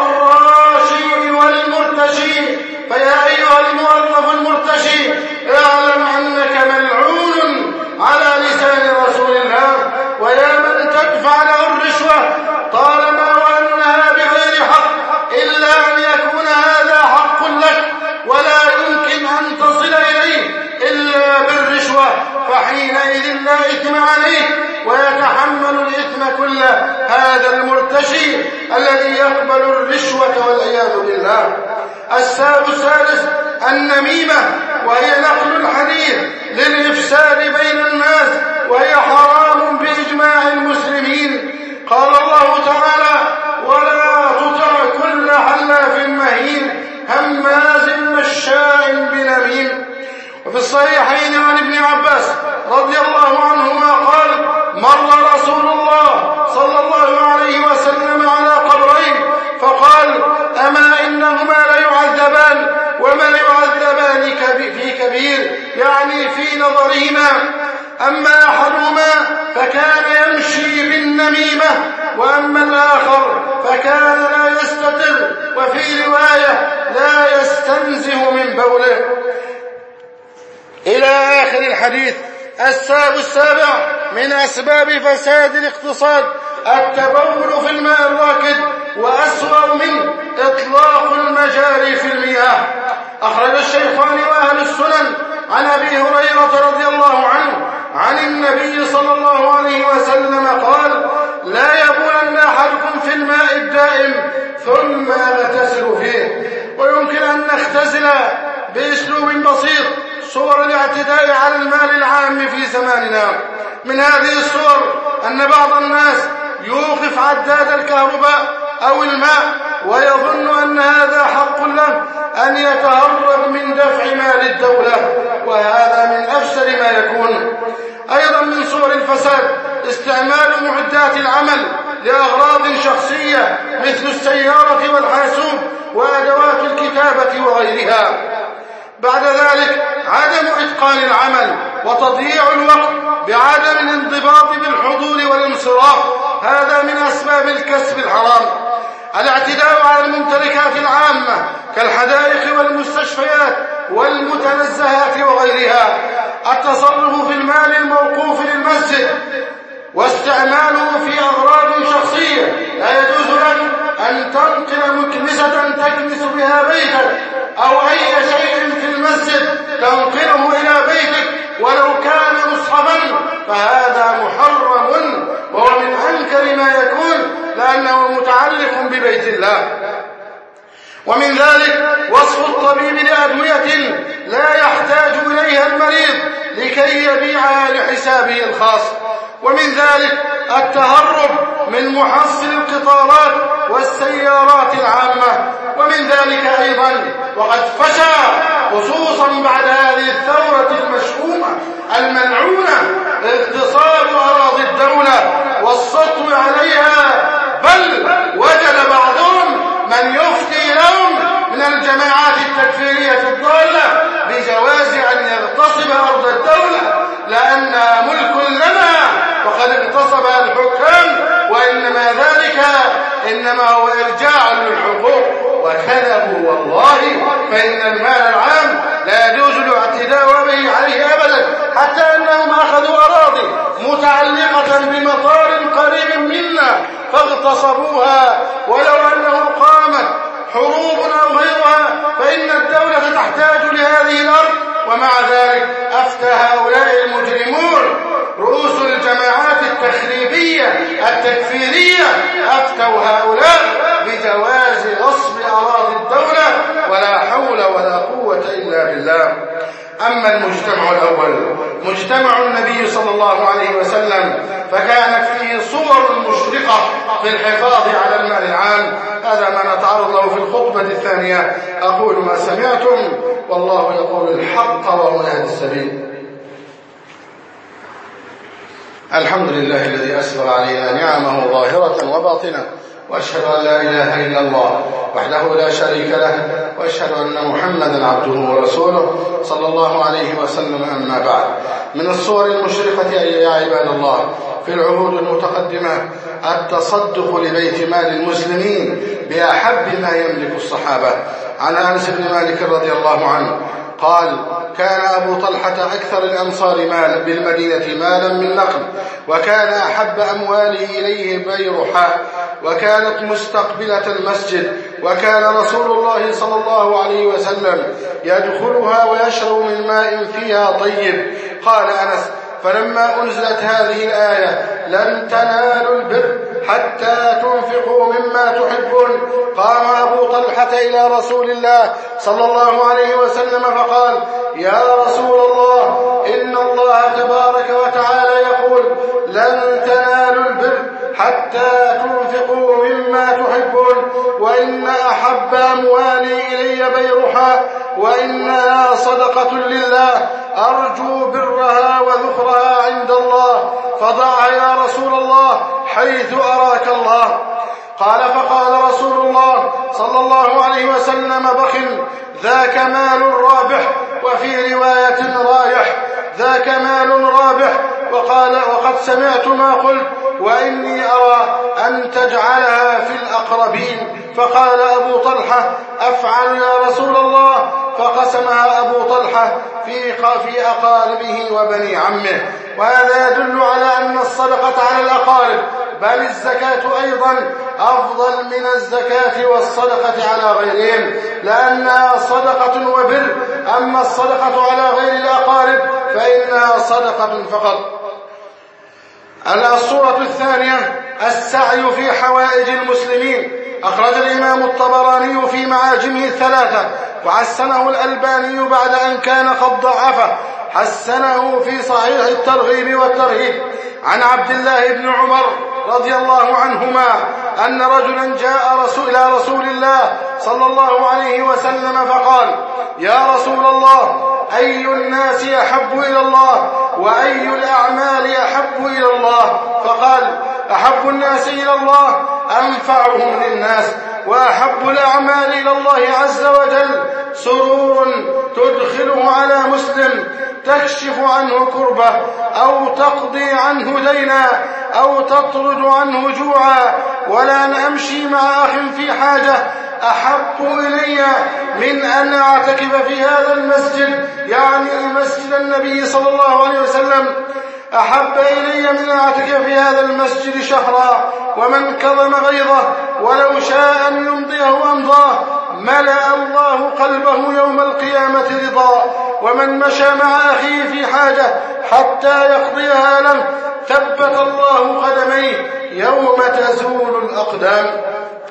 الراشي والمرتشي. فيا أيها الموظف المرتشي اعلم أنك ملعون على لسان رسول الله. ويا من تدفع له الرشوة طالما وأنها بغير حق إلا أن يكون هذا حق لك ولا يمكن أن تصل إليه إلا بالرشوة، فحينئذ لا إثم عليه ويتحمل الإثم كله هذا المرتشي الذي يقبل الرشوة والعياذ بالله. السادس النميمة، وهي نقل الحديث للإفساد بين الناس، وهي حرام بإجماع المسلمين. قال الله تعالى ولا تطع كل حلاف مهين هماز مشاء بنميم. وفي الصحيحين عن ابن عباس رضي الله عنهما قال مر رسول الله صلى الله عليه وسلم على قبرين فقال أما إنهما ليعذبان وما يعذبان في كبير، يعني في نظرهما. أما أحدهما فكان يمشي بالنميمة وأما الآخر فكان لا يستتر، وفي رواية لا يستنزه من بوله، إلى آخر الحديث. السابع من أسباب فساد الاقتصاد التبول في الماء الراكد، وأسوأ منه إطلاق المجاري في المياه. أخرج الشيخان وأهل السنن عن أبي هريرة رضي الله عنه عن النبي صلى الله عليه وسلم قال لا يبولن أحدكم في الماء الدائم ثم يغتسل فيه. ويمكن أن نختزل بأسلوب بسيط صور الاعتداء على المال العام في زماننا. من هذه الصور أن بعض الناس يوقف عداد الكهرباء أو الماء ويظن أن هذا حق له أن يتهرب من دفع مال الدولة، وهذا من أفسد ما يكون. أيضا من صور الفساد استعمال معدات العمل لأغراض شخصية مثل السيارة والحاسوب وأدوات الكتابة وغيرها. بعد ذلك عدم إتقان العمل وتضييع الوقت بعدم الانضباط بالحضور والانصراف، هذا من أسباب الكسب الحرام. الاعتداء على الممتلكات العامة كالحدائق والمستشفيات والمتنزهات وغيرها. التصرف في المال الموقوف للمسجد واستعماله في أغراض شخصية، لا يجوز لك أن تنقل مكنسة تكنس بها بيتك أو أي شيء في المسجد تنقله إلى بيتك ولو كان مصحفا، فهذا محرم وهو من أنكر ما يكون لأنه متعلق ببيت الله. ومن ذلك وصف الطبيب لأدوية لا يحتاج إليها المريض لكي يبيعها لحسابه الخاص. ومن ذلك التهرب من محصل القطارات والسيارات العامة. ومن ذلك أيضا وقد فشى خصوصا بعد هذه الثورة المشؤومة الملعونة اغتصاب أراضي الدولة والسطو عليها، بل وجد بعضهم من يفتي لهم من الجماعات التكفيرية الضالة بجواز أن يغتصب أرض الدولة لأنها ملك لنا وقد اغتصبها الحكام، وإنما ذلك إنما هو إرجاع للحقوق. وكذبوا والله فإن المال العام لا يجوز الاعتداء به عليه أبدا، حتى أنهم أخذوا أراضي متعلقة بمطار قريب منا فاغتصبوها، ولو أنه قامت حروب أو غيرها فإن الدولة تحتاج لهذه الأرض، ومع ذلك أفتى هؤلاء المجرمون رؤوس الجماعات التخريبية التكفيرية أفتوا هؤلاء بجواز غصب أراضي الدولة، ولا حول ولا قوة إلا بالله. أما المجتمع الأول مجتمع النبي صلى الله عليه وسلم فكانت فيه صور مشرقة في الحفاظ على المال العام، هذا ما نتعرض له في الخطبة الثانية. أقول ما سمعتم والله يقول الحق وهو يهدي السبيل. الحمد لله الذي أسبغ علينا نعمه ظاهرة وباطنة، وأشهد أن لا إله إلا الله وحده لا شريك له، وأشهد أن محمدا عبده ورسوله صلى الله عليه وسلم. أما بعد، من الصور المشرقة يا عباد الله في العهود المتقدمة التصدق لبيت مال المسلمين بأحب ما يملك الصحابة. عن أنس بن مالك رضي الله عنه قال: كان أبو طلحة أكثر الأنصار مالا بالمدينة مالا من نقل، وكان أحب أمواله إليه بيرحاء، وكانت مستقبلة المسجد، وكان رسول الله صلى الله عليه وسلم يدخلها ويشرب من ماء فيها طيب. قال أنس: فلما أنزلت هذه الآية لن تنالوا البر حتى تنفقوا مما تحبون، قام أبو طلحة إلى رسول الله صلى الله عليه وسلم فقال: يا رسول الله، إن الله تبارك وتعالى يقول: لن تنالوا البر حتى تنفقوا مما تحبون، وإن أحب أموالي إلي بيرحاء، وإنها صدقة لله أرجو برها وذخرها عند الله، فضعها يا رسول الله حيث أراك الله. قال: فقال رسول الله صلى الله عليه وسلم: بخل، ذاك مال رابح، وفي رواية رايح، ذاك مال رابح. وقال: وقد سمعت ما قلت، وإني أرى أن تجعلها في الأقربين. فقال أبو طلحة: أفعل يا رسول الله. فقسمها أبو طلحة في أقاربه وبني عمه. وهذا يدل على أن الصدقة على الأقارب بل الزكاة أيضا أفضل من الزكاة والصدقة على غيرهم، لأنها صدقة وبر. أما الصدقة على غير الأقارب فإنها صدقة فقط. الصورة الثانية السعي في حوائج المسلمين. أخرج الإمام الطبراني في معاجمه الثلاثة، وحسنه الألباني بعد أن كان قد ضعفه، حسنه في صحيح الترغيب والترهيب. عن عبد الله بن عمر رضي الله عنهما أن رجلا جاء إلى رسول الله صلى الله عليه وسلم فقال: يا رسول الله، أي الناس أحب إلى الله، وأي الأعمال أحب إلى الله؟ فقال: أحب الناس إلى الله أنفعهم للناس، وأحب الأعمال إلى الله عز وجل سرور تدخله على مسلم تكشف عنه كربة، أو تقضي عنه دينا، أو تطرد عنه جوعا. ولأن أمشي مع أخ في حاجة أحب إلي من أن أعتكف في هذا المسجد، يعني مسجد النبي صلى الله عليه وسلم، أحب إلي من أن أعتكف في هذا المسجد شهرا. ومن كظم غيظه ولو شاء أن يمضيه أمضاه، ملأ الله قلبه يوم القيامة رضا. ومن مشى مع أخيه في حاجة حتى يقضيها له، ثبت الله قدميه يوم تزول الأقدام.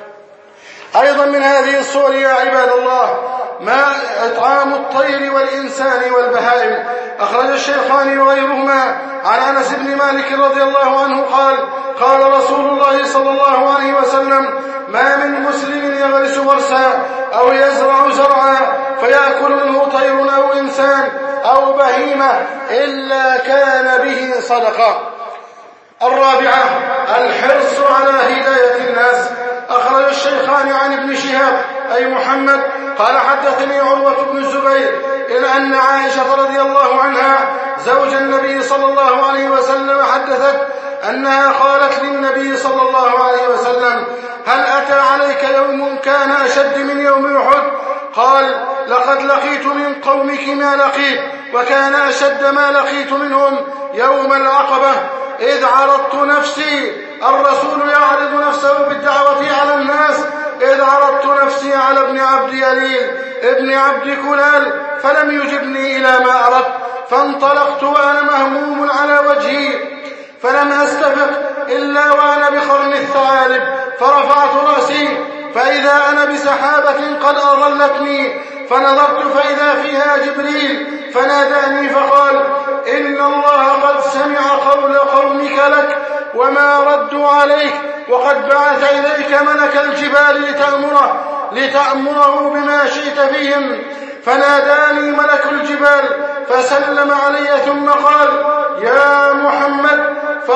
أيضا من هذه الصور يا عباد الله ما إطعام الطير والإنسان والبهائم. أخرج الشيخان وغيرهما عن أنس بن مالك رضي الله عنه قال: قال رسول الله صلى الله عليه وسلم: ما من مسلم يغرس غرسا أو يزرع زرعا فيأكل منه طير أو إنسان أو بهيمة إلا كان به صدقة. الرابعة الحرص على هداية الناس. أخرج الشيخان عن ابن شهاب أي محمد قال: حدثني عروة بن الزبير إلى أن عائشة رضي الله عنها زوج النبي صلى الله عليه وسلم حدثت أنها قالت للنبي صلى الله عليه وسلم: هل أتى عليك يوم كان أشد من يوم أحد؟ قال: لقد لقيت من قومك ما لقيت، وكان أشد ما لقيت منهم يوم العقبة إذ عرضت نفسي. الرسول يعرض نفسه بالدعوة على الناس. إذ عرضت نفسي على ابن عبد يليل ابن عبد كلال فلم يجبني إلى ما أردت، فانطلقت وأنا مهموم على وجهي، فلم أستفق إلا وأنا بقرن الثعالب، فرفعت رأسي فإذا أنا بسحابة قد أظلتني، فنظرت فإذا فيها جبريل فناداني فقال: إن الله قد سمع قول قومك لك وما ردوا عليك، وقد بعث إليك ملك الجبال لتأمره بما شئت فيهم. فناداني ملك الجبال فسلم علي ثم قال: يا محمد،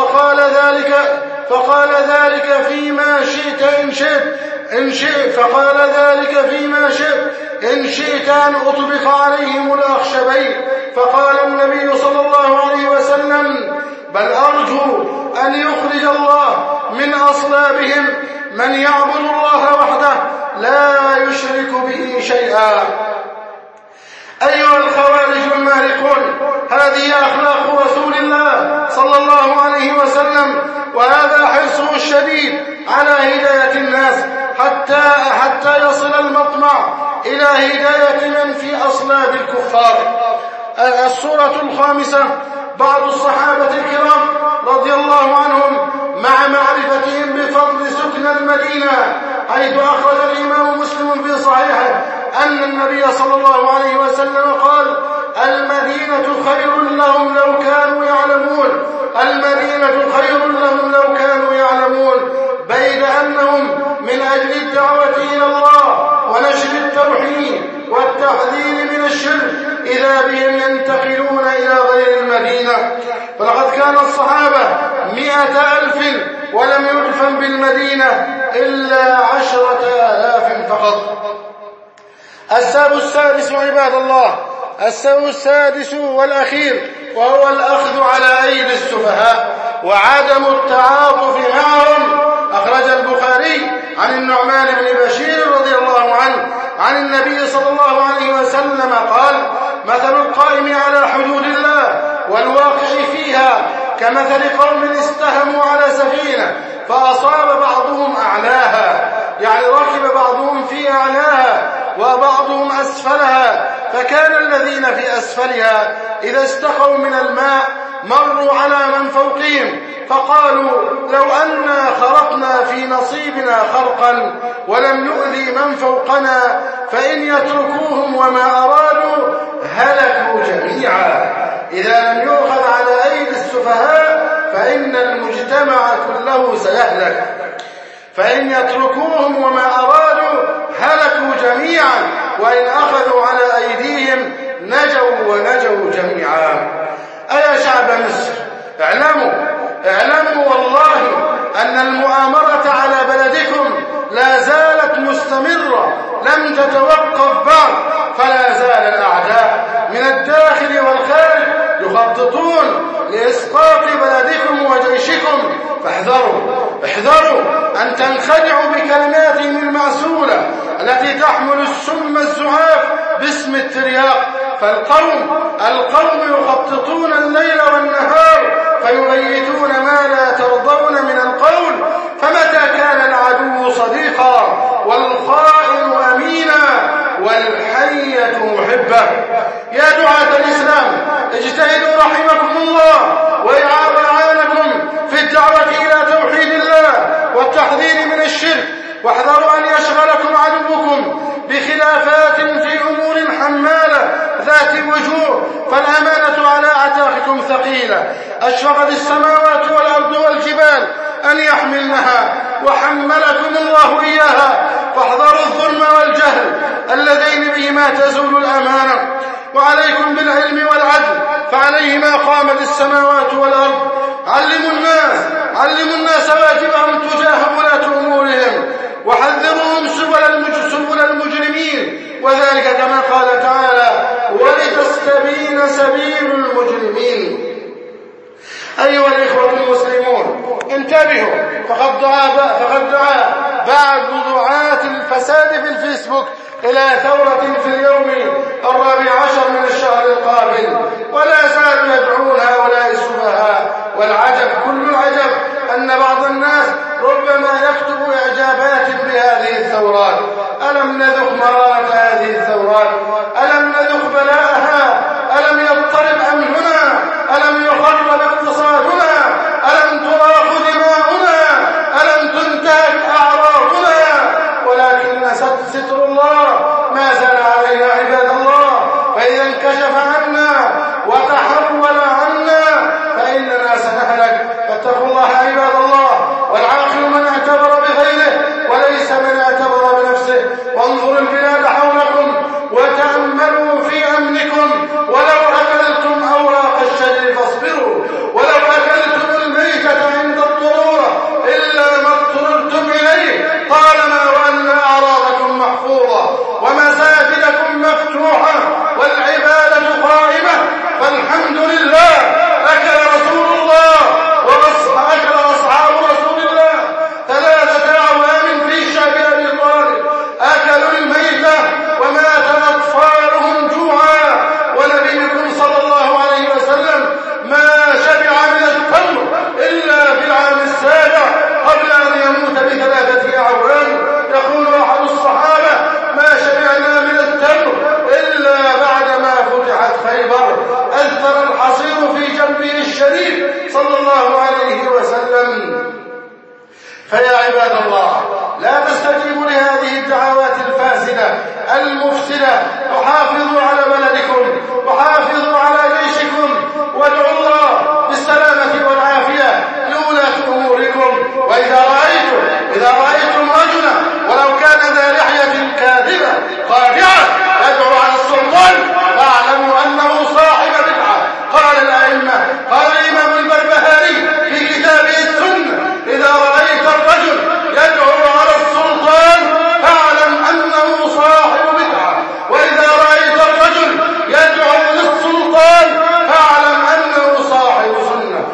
فقال ذلك فيما شئت إن شئت أن أطبق عليهم الأخشبين. فقال النبي صلى الله عليه وسلم: بل أرجو أن يخرج الله من أصلابهم من يعبد الله وحده لا يشرك به شيئا. أيها الخوارج المارقون، هذه أخلاق رسول الله صلى الله عليه وسلم، وهذا حرصه الشديد على هداية الناس حتى يصل المطمع إلى هداية من في أصلاب الكفار. السورة الخامسة: بعض الصحابة الكرام رضي الله عنهم مع معرفتهم بفضل سكن المدينة، حيث أخرج الإمام مسلم في صحيحه أن النبي صلى الله عليه وسلم قال: المدينة خير لهم لو كانوا يعلمون، المدينة خير لهم لو كانوا يعلمون، بيد أنهم من أجل الدعوة إلى الله ونشر التوحيد والتحذير من الشرك إذا بهم ينتقلون إلى غير المدينة. فلقد كان الصحابة 100,000 ولم يدفن بالمدينة إلا 10,000 فقط. السبب السادس عباد الله، السبب السادس والأخير، وهو الأخذ على أيدي السفهاء وعدم التعاطف معهم. أخرج البخاري عن النعمان بن بشير رضي الله عنه عن النبي صلى الله عليه وسلم قال: مثل القائم على حدود الله والواقع فيها كمثل قوم استهموا على سفينة فأصاب بعضهم أعلاها، يعني ركب بعضهم في أعلاها وبعضهم أسفلها، فكان الذين في أسفلها إذا استقوا من الماء مروا على من فوقهم فقالوا: لو أنا خرقنا في نصيبنا خرقا ولم نؤذي من فوقنا فإن يتركوهم وما أرادوا هلكوا جميعا. إذا لم يؤخذ على أيدي السفهاء فإن المجتمع كله سيهلك، فإن يتركوهم وما أرادوا هلكوا جميعا، وإن أخذوا على أيديهم نجوا جميعا. أيا شعب مصر، اعلموا والله أن المؤامرة على بلدكم لا زالت مستمرة لم تتوقف بعد، فلا زال الأعداء من الداخل والخارج يخططون لإسقاط بلدكم وجيشكم، فاحذروا أن تنخدعوا بكلماتهم المعسولة التي تحمل السم الزعاف باسم الترياق. فالقوم يخططون الليل والنهار فيبيتون ما لا ترضون من القول، فمتى كان العدو صديقا والخائن أمينا والحية محبة. يا دعاة الإسلام، اجتهدوا رحمكم الله وإعانكم في الدعوة إلى توحيد الله والتحذير من الشرك، واحذروا أن يشغلكم عدوكم بخلافات في أمور حمالة ذات وجوه، فالأمانة على أعتاقكم ثقيلة، أشفقت السماوات والأرض والجبال أن يحملنها وحملكم الله إياها، فاحذروا الظلم والجهل اللذين بهما تزول الأمانة، وعليكم بالعلم والعدل فعليهما قامت السماوات والأرض. علموا الناس واجبهم تجاه ولاة أمورهم، وحذروهم سبل المجرمين، وذلك كما قال تعالى: ولتستبين سبيل المجرمين. أيها الإخوة المسلمون، انتبهوا، فقد دعا بعض دعاة الفساد في الفيسبوك إلى ثورة في اليوم وإذا انكشف عنا وتحول عنا فإننا سنهلك. فاتقوا الله عباد الله. والعاقل من اعتبر بغيره وليس من اعتبر بنفسه. وانظروا البلاد حولكم وتأملوا في أمنكم. ولو أكلتم أوراق الشجر فاصبروا، ولو أكلتم الميتة عند الضرورة إلا ما اضطررتم إليه، طالما وأن أعراضكم محفوظة ومساجدكم مفتوحة والعبادة قائمة، فالحمد لله. أكل رسول الله وأكل أصحاب رسول الله 3 أعوام في شعب أبي طالب، أكلوا الميتة ومات أطفالهم جوعا. ونبيكم صلى الله عليه وسلم ما شبع من التمر إلا في العام السابع قبل أن يموت ب3 أعوام. يقول أحد الصحابة: ما شبعنا من التمر إلا بعدما فتحت خيبر، أثر الحصير في جنبه الشريف صلى الله عليه وسلم. فيا عباد الله، لا تستجيبوا لهذه الدعوات الفاسدة المفسدة، وحافظوا على بلدكم وحافظوا على جيشكم، وادعوا الله بالسلامة والعافية لولاة أموركم. وإذا رأيتم رجلا ولو كان ذا لحية كاذبة خادعة يدعو على السلطان فاعلموا أنه صاحب بدعة. قال الأئمة، قال الإمام البربهاري في كتابه السنة: إذا رأيت الرجل يدعو على السلطان فاعلم أنه صاحب بدعة، وإذا رأيت الرجل يدعو للسلطان فاعلم أنه صاحب سنة.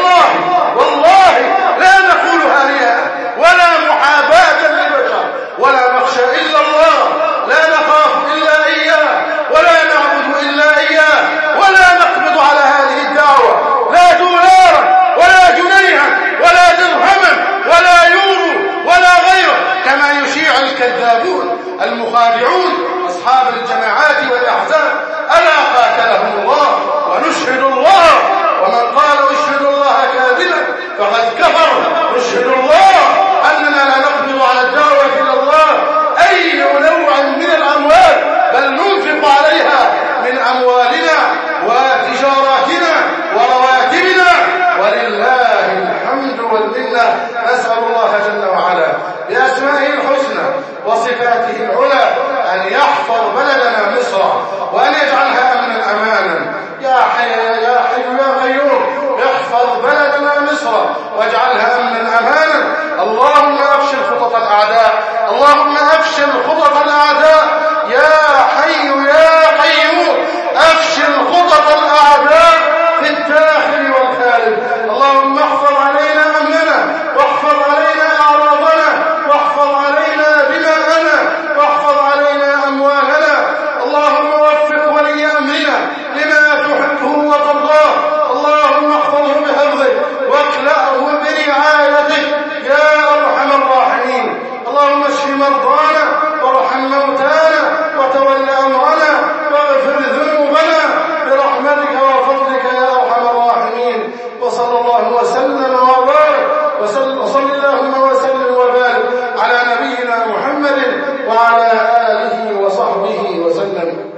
والله لا نقولها رياء ولا محاباة للبشر، ولا نخشى إلا الله، لا نخاف إلا إياه، ولا نعبد إلا إياه، ولا نقبض على هذه الدعوة لا دولارا ولا جنيها ولا درهما ولا يورو ولا غيره، كما يشيع الكذابون المخادعون أصحاب الجماعات والأحزاب. ألا قاتلهم الله. ونشهد الله، ومن قال أشهد الله كاذبا فقد كفر. نشهد الله أننا لا نقبض على الدعوة إلى الله أي نوع من الأموال، بل ننفق عليها من أموالنا وتجاراتنا ورواتبنا، ولله الحمد والمنة. نسأل الله جل وعلا بأسمائه الحسنى وصفاته العلى أن يحفظ بلدنا مصر وأن يجعلها أمنا أمانا. يا حي يا قيوم، احفظ بلدنا مصر واجعلها أمنا أمانا. اللهم أفشل خطط الأعداء، اللهم أفشل خطط الأعداء. يا حي يا قيوم، أفشل خطط الأعداء في الداخل والخارج. اللهم احفظ علينا أمننا، واحفظ علينا أعراضنا، واحفظ علينا دماءنا، واحفظ علينا أموالنا. اللهم وفق ولي أمرنا لما تحبه وترضاه. اللهم احفظه بحفظك واكلأه برعايتك يا أرحم الراحمين. اللهم اشف مرضانا وارحم موتانا وتول أمرنا واغفر ذنوبنا برحمتك وفضلك يا أرحم الراحمين. وصلى الله وسلم وبارك وصل اللهم وسلم وبارك على نبينا محمد وعلى آله وصحبه وسلم.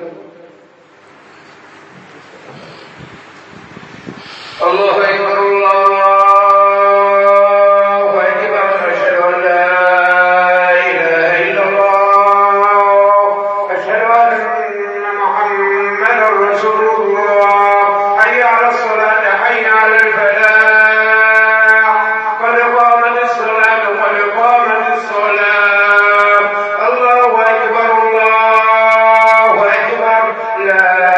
الله أكبر الله أكبر. أشهد أن لا إله إلا الله، أشهد أن محمدا رسول الله. حي على الصلاة، حي على الفلاح، قد قامت الصلاة، قد قامت الصلاة. الله أكبر الله أكبر. لا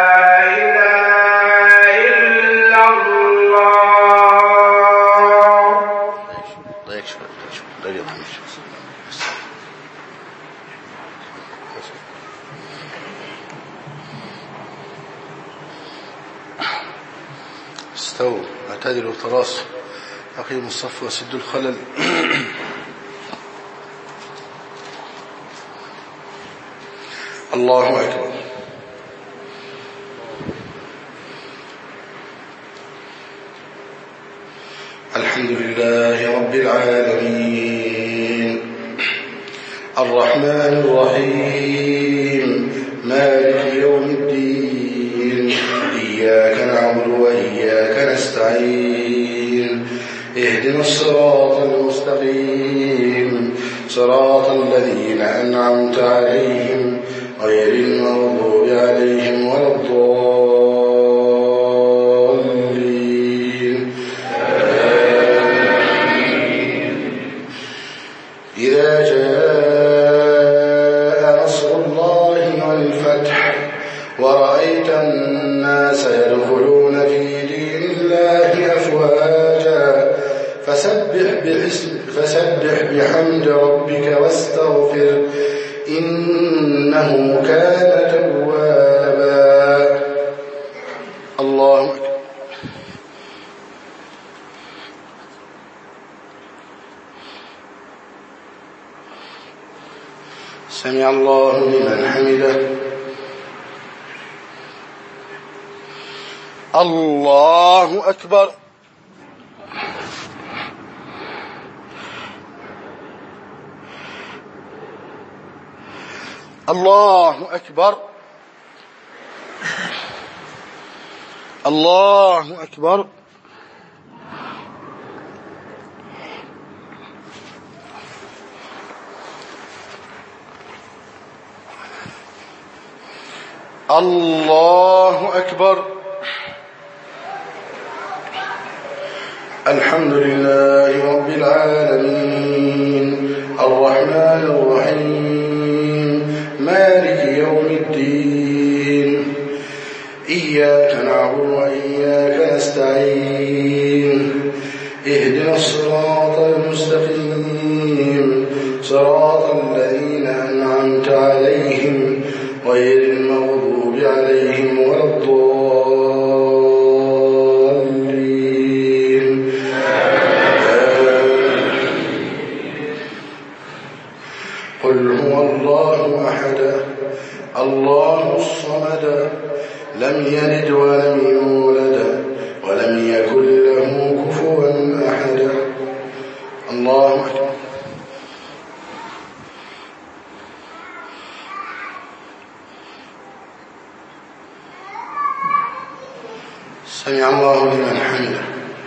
استووا، اعتدلوا، تراصوا، أقيموا الصف وسدوا الخلل. الله أكبر. الحمد لله رب العالمين، الرحمن الرحيم، مالك يوم الدين، الصراط المستقيم صراط الذين أنعمت عليهم غير المغضوب عليهم ولا الضالين. إذا جاء نصر الله والفتح ورأيت الناس يدخلون في دين الله أفواجا فسبح بحمد ربك واستغفر إنه كان توابا. الله أكبر. سمع الله لمن حمده. الله أكبر. الله أكبر. الله أكبر. الله أكبر. الحمد لله رب العالمين الرحمن الرحيم مالك يوم الدين إياك نعبد وإياك نستعين اهدنا الصراط المستقيم صراط الذين أنعمت عليهم غير المغضوب عليهم ولا الضالين. قل هو الله أحد الله الصمد لم يلد ولم يولد ولم يكن له كفوا أحد. الله أكبر. سمع الله لمن حمده.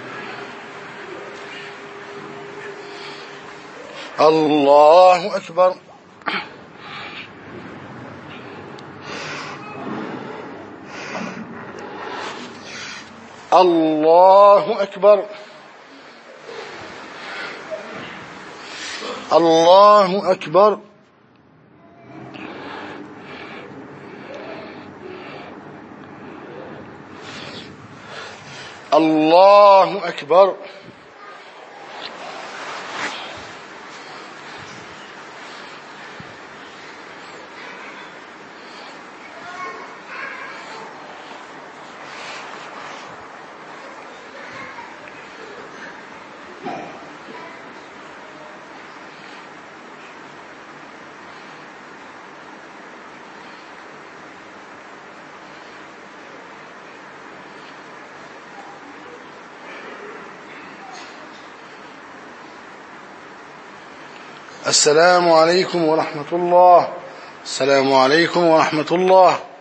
الله أكبر. الله أكبر. الله أكبر. الله أكبر. السلام عليكم ورحمة الله. السلام عليكم ورحمة الله.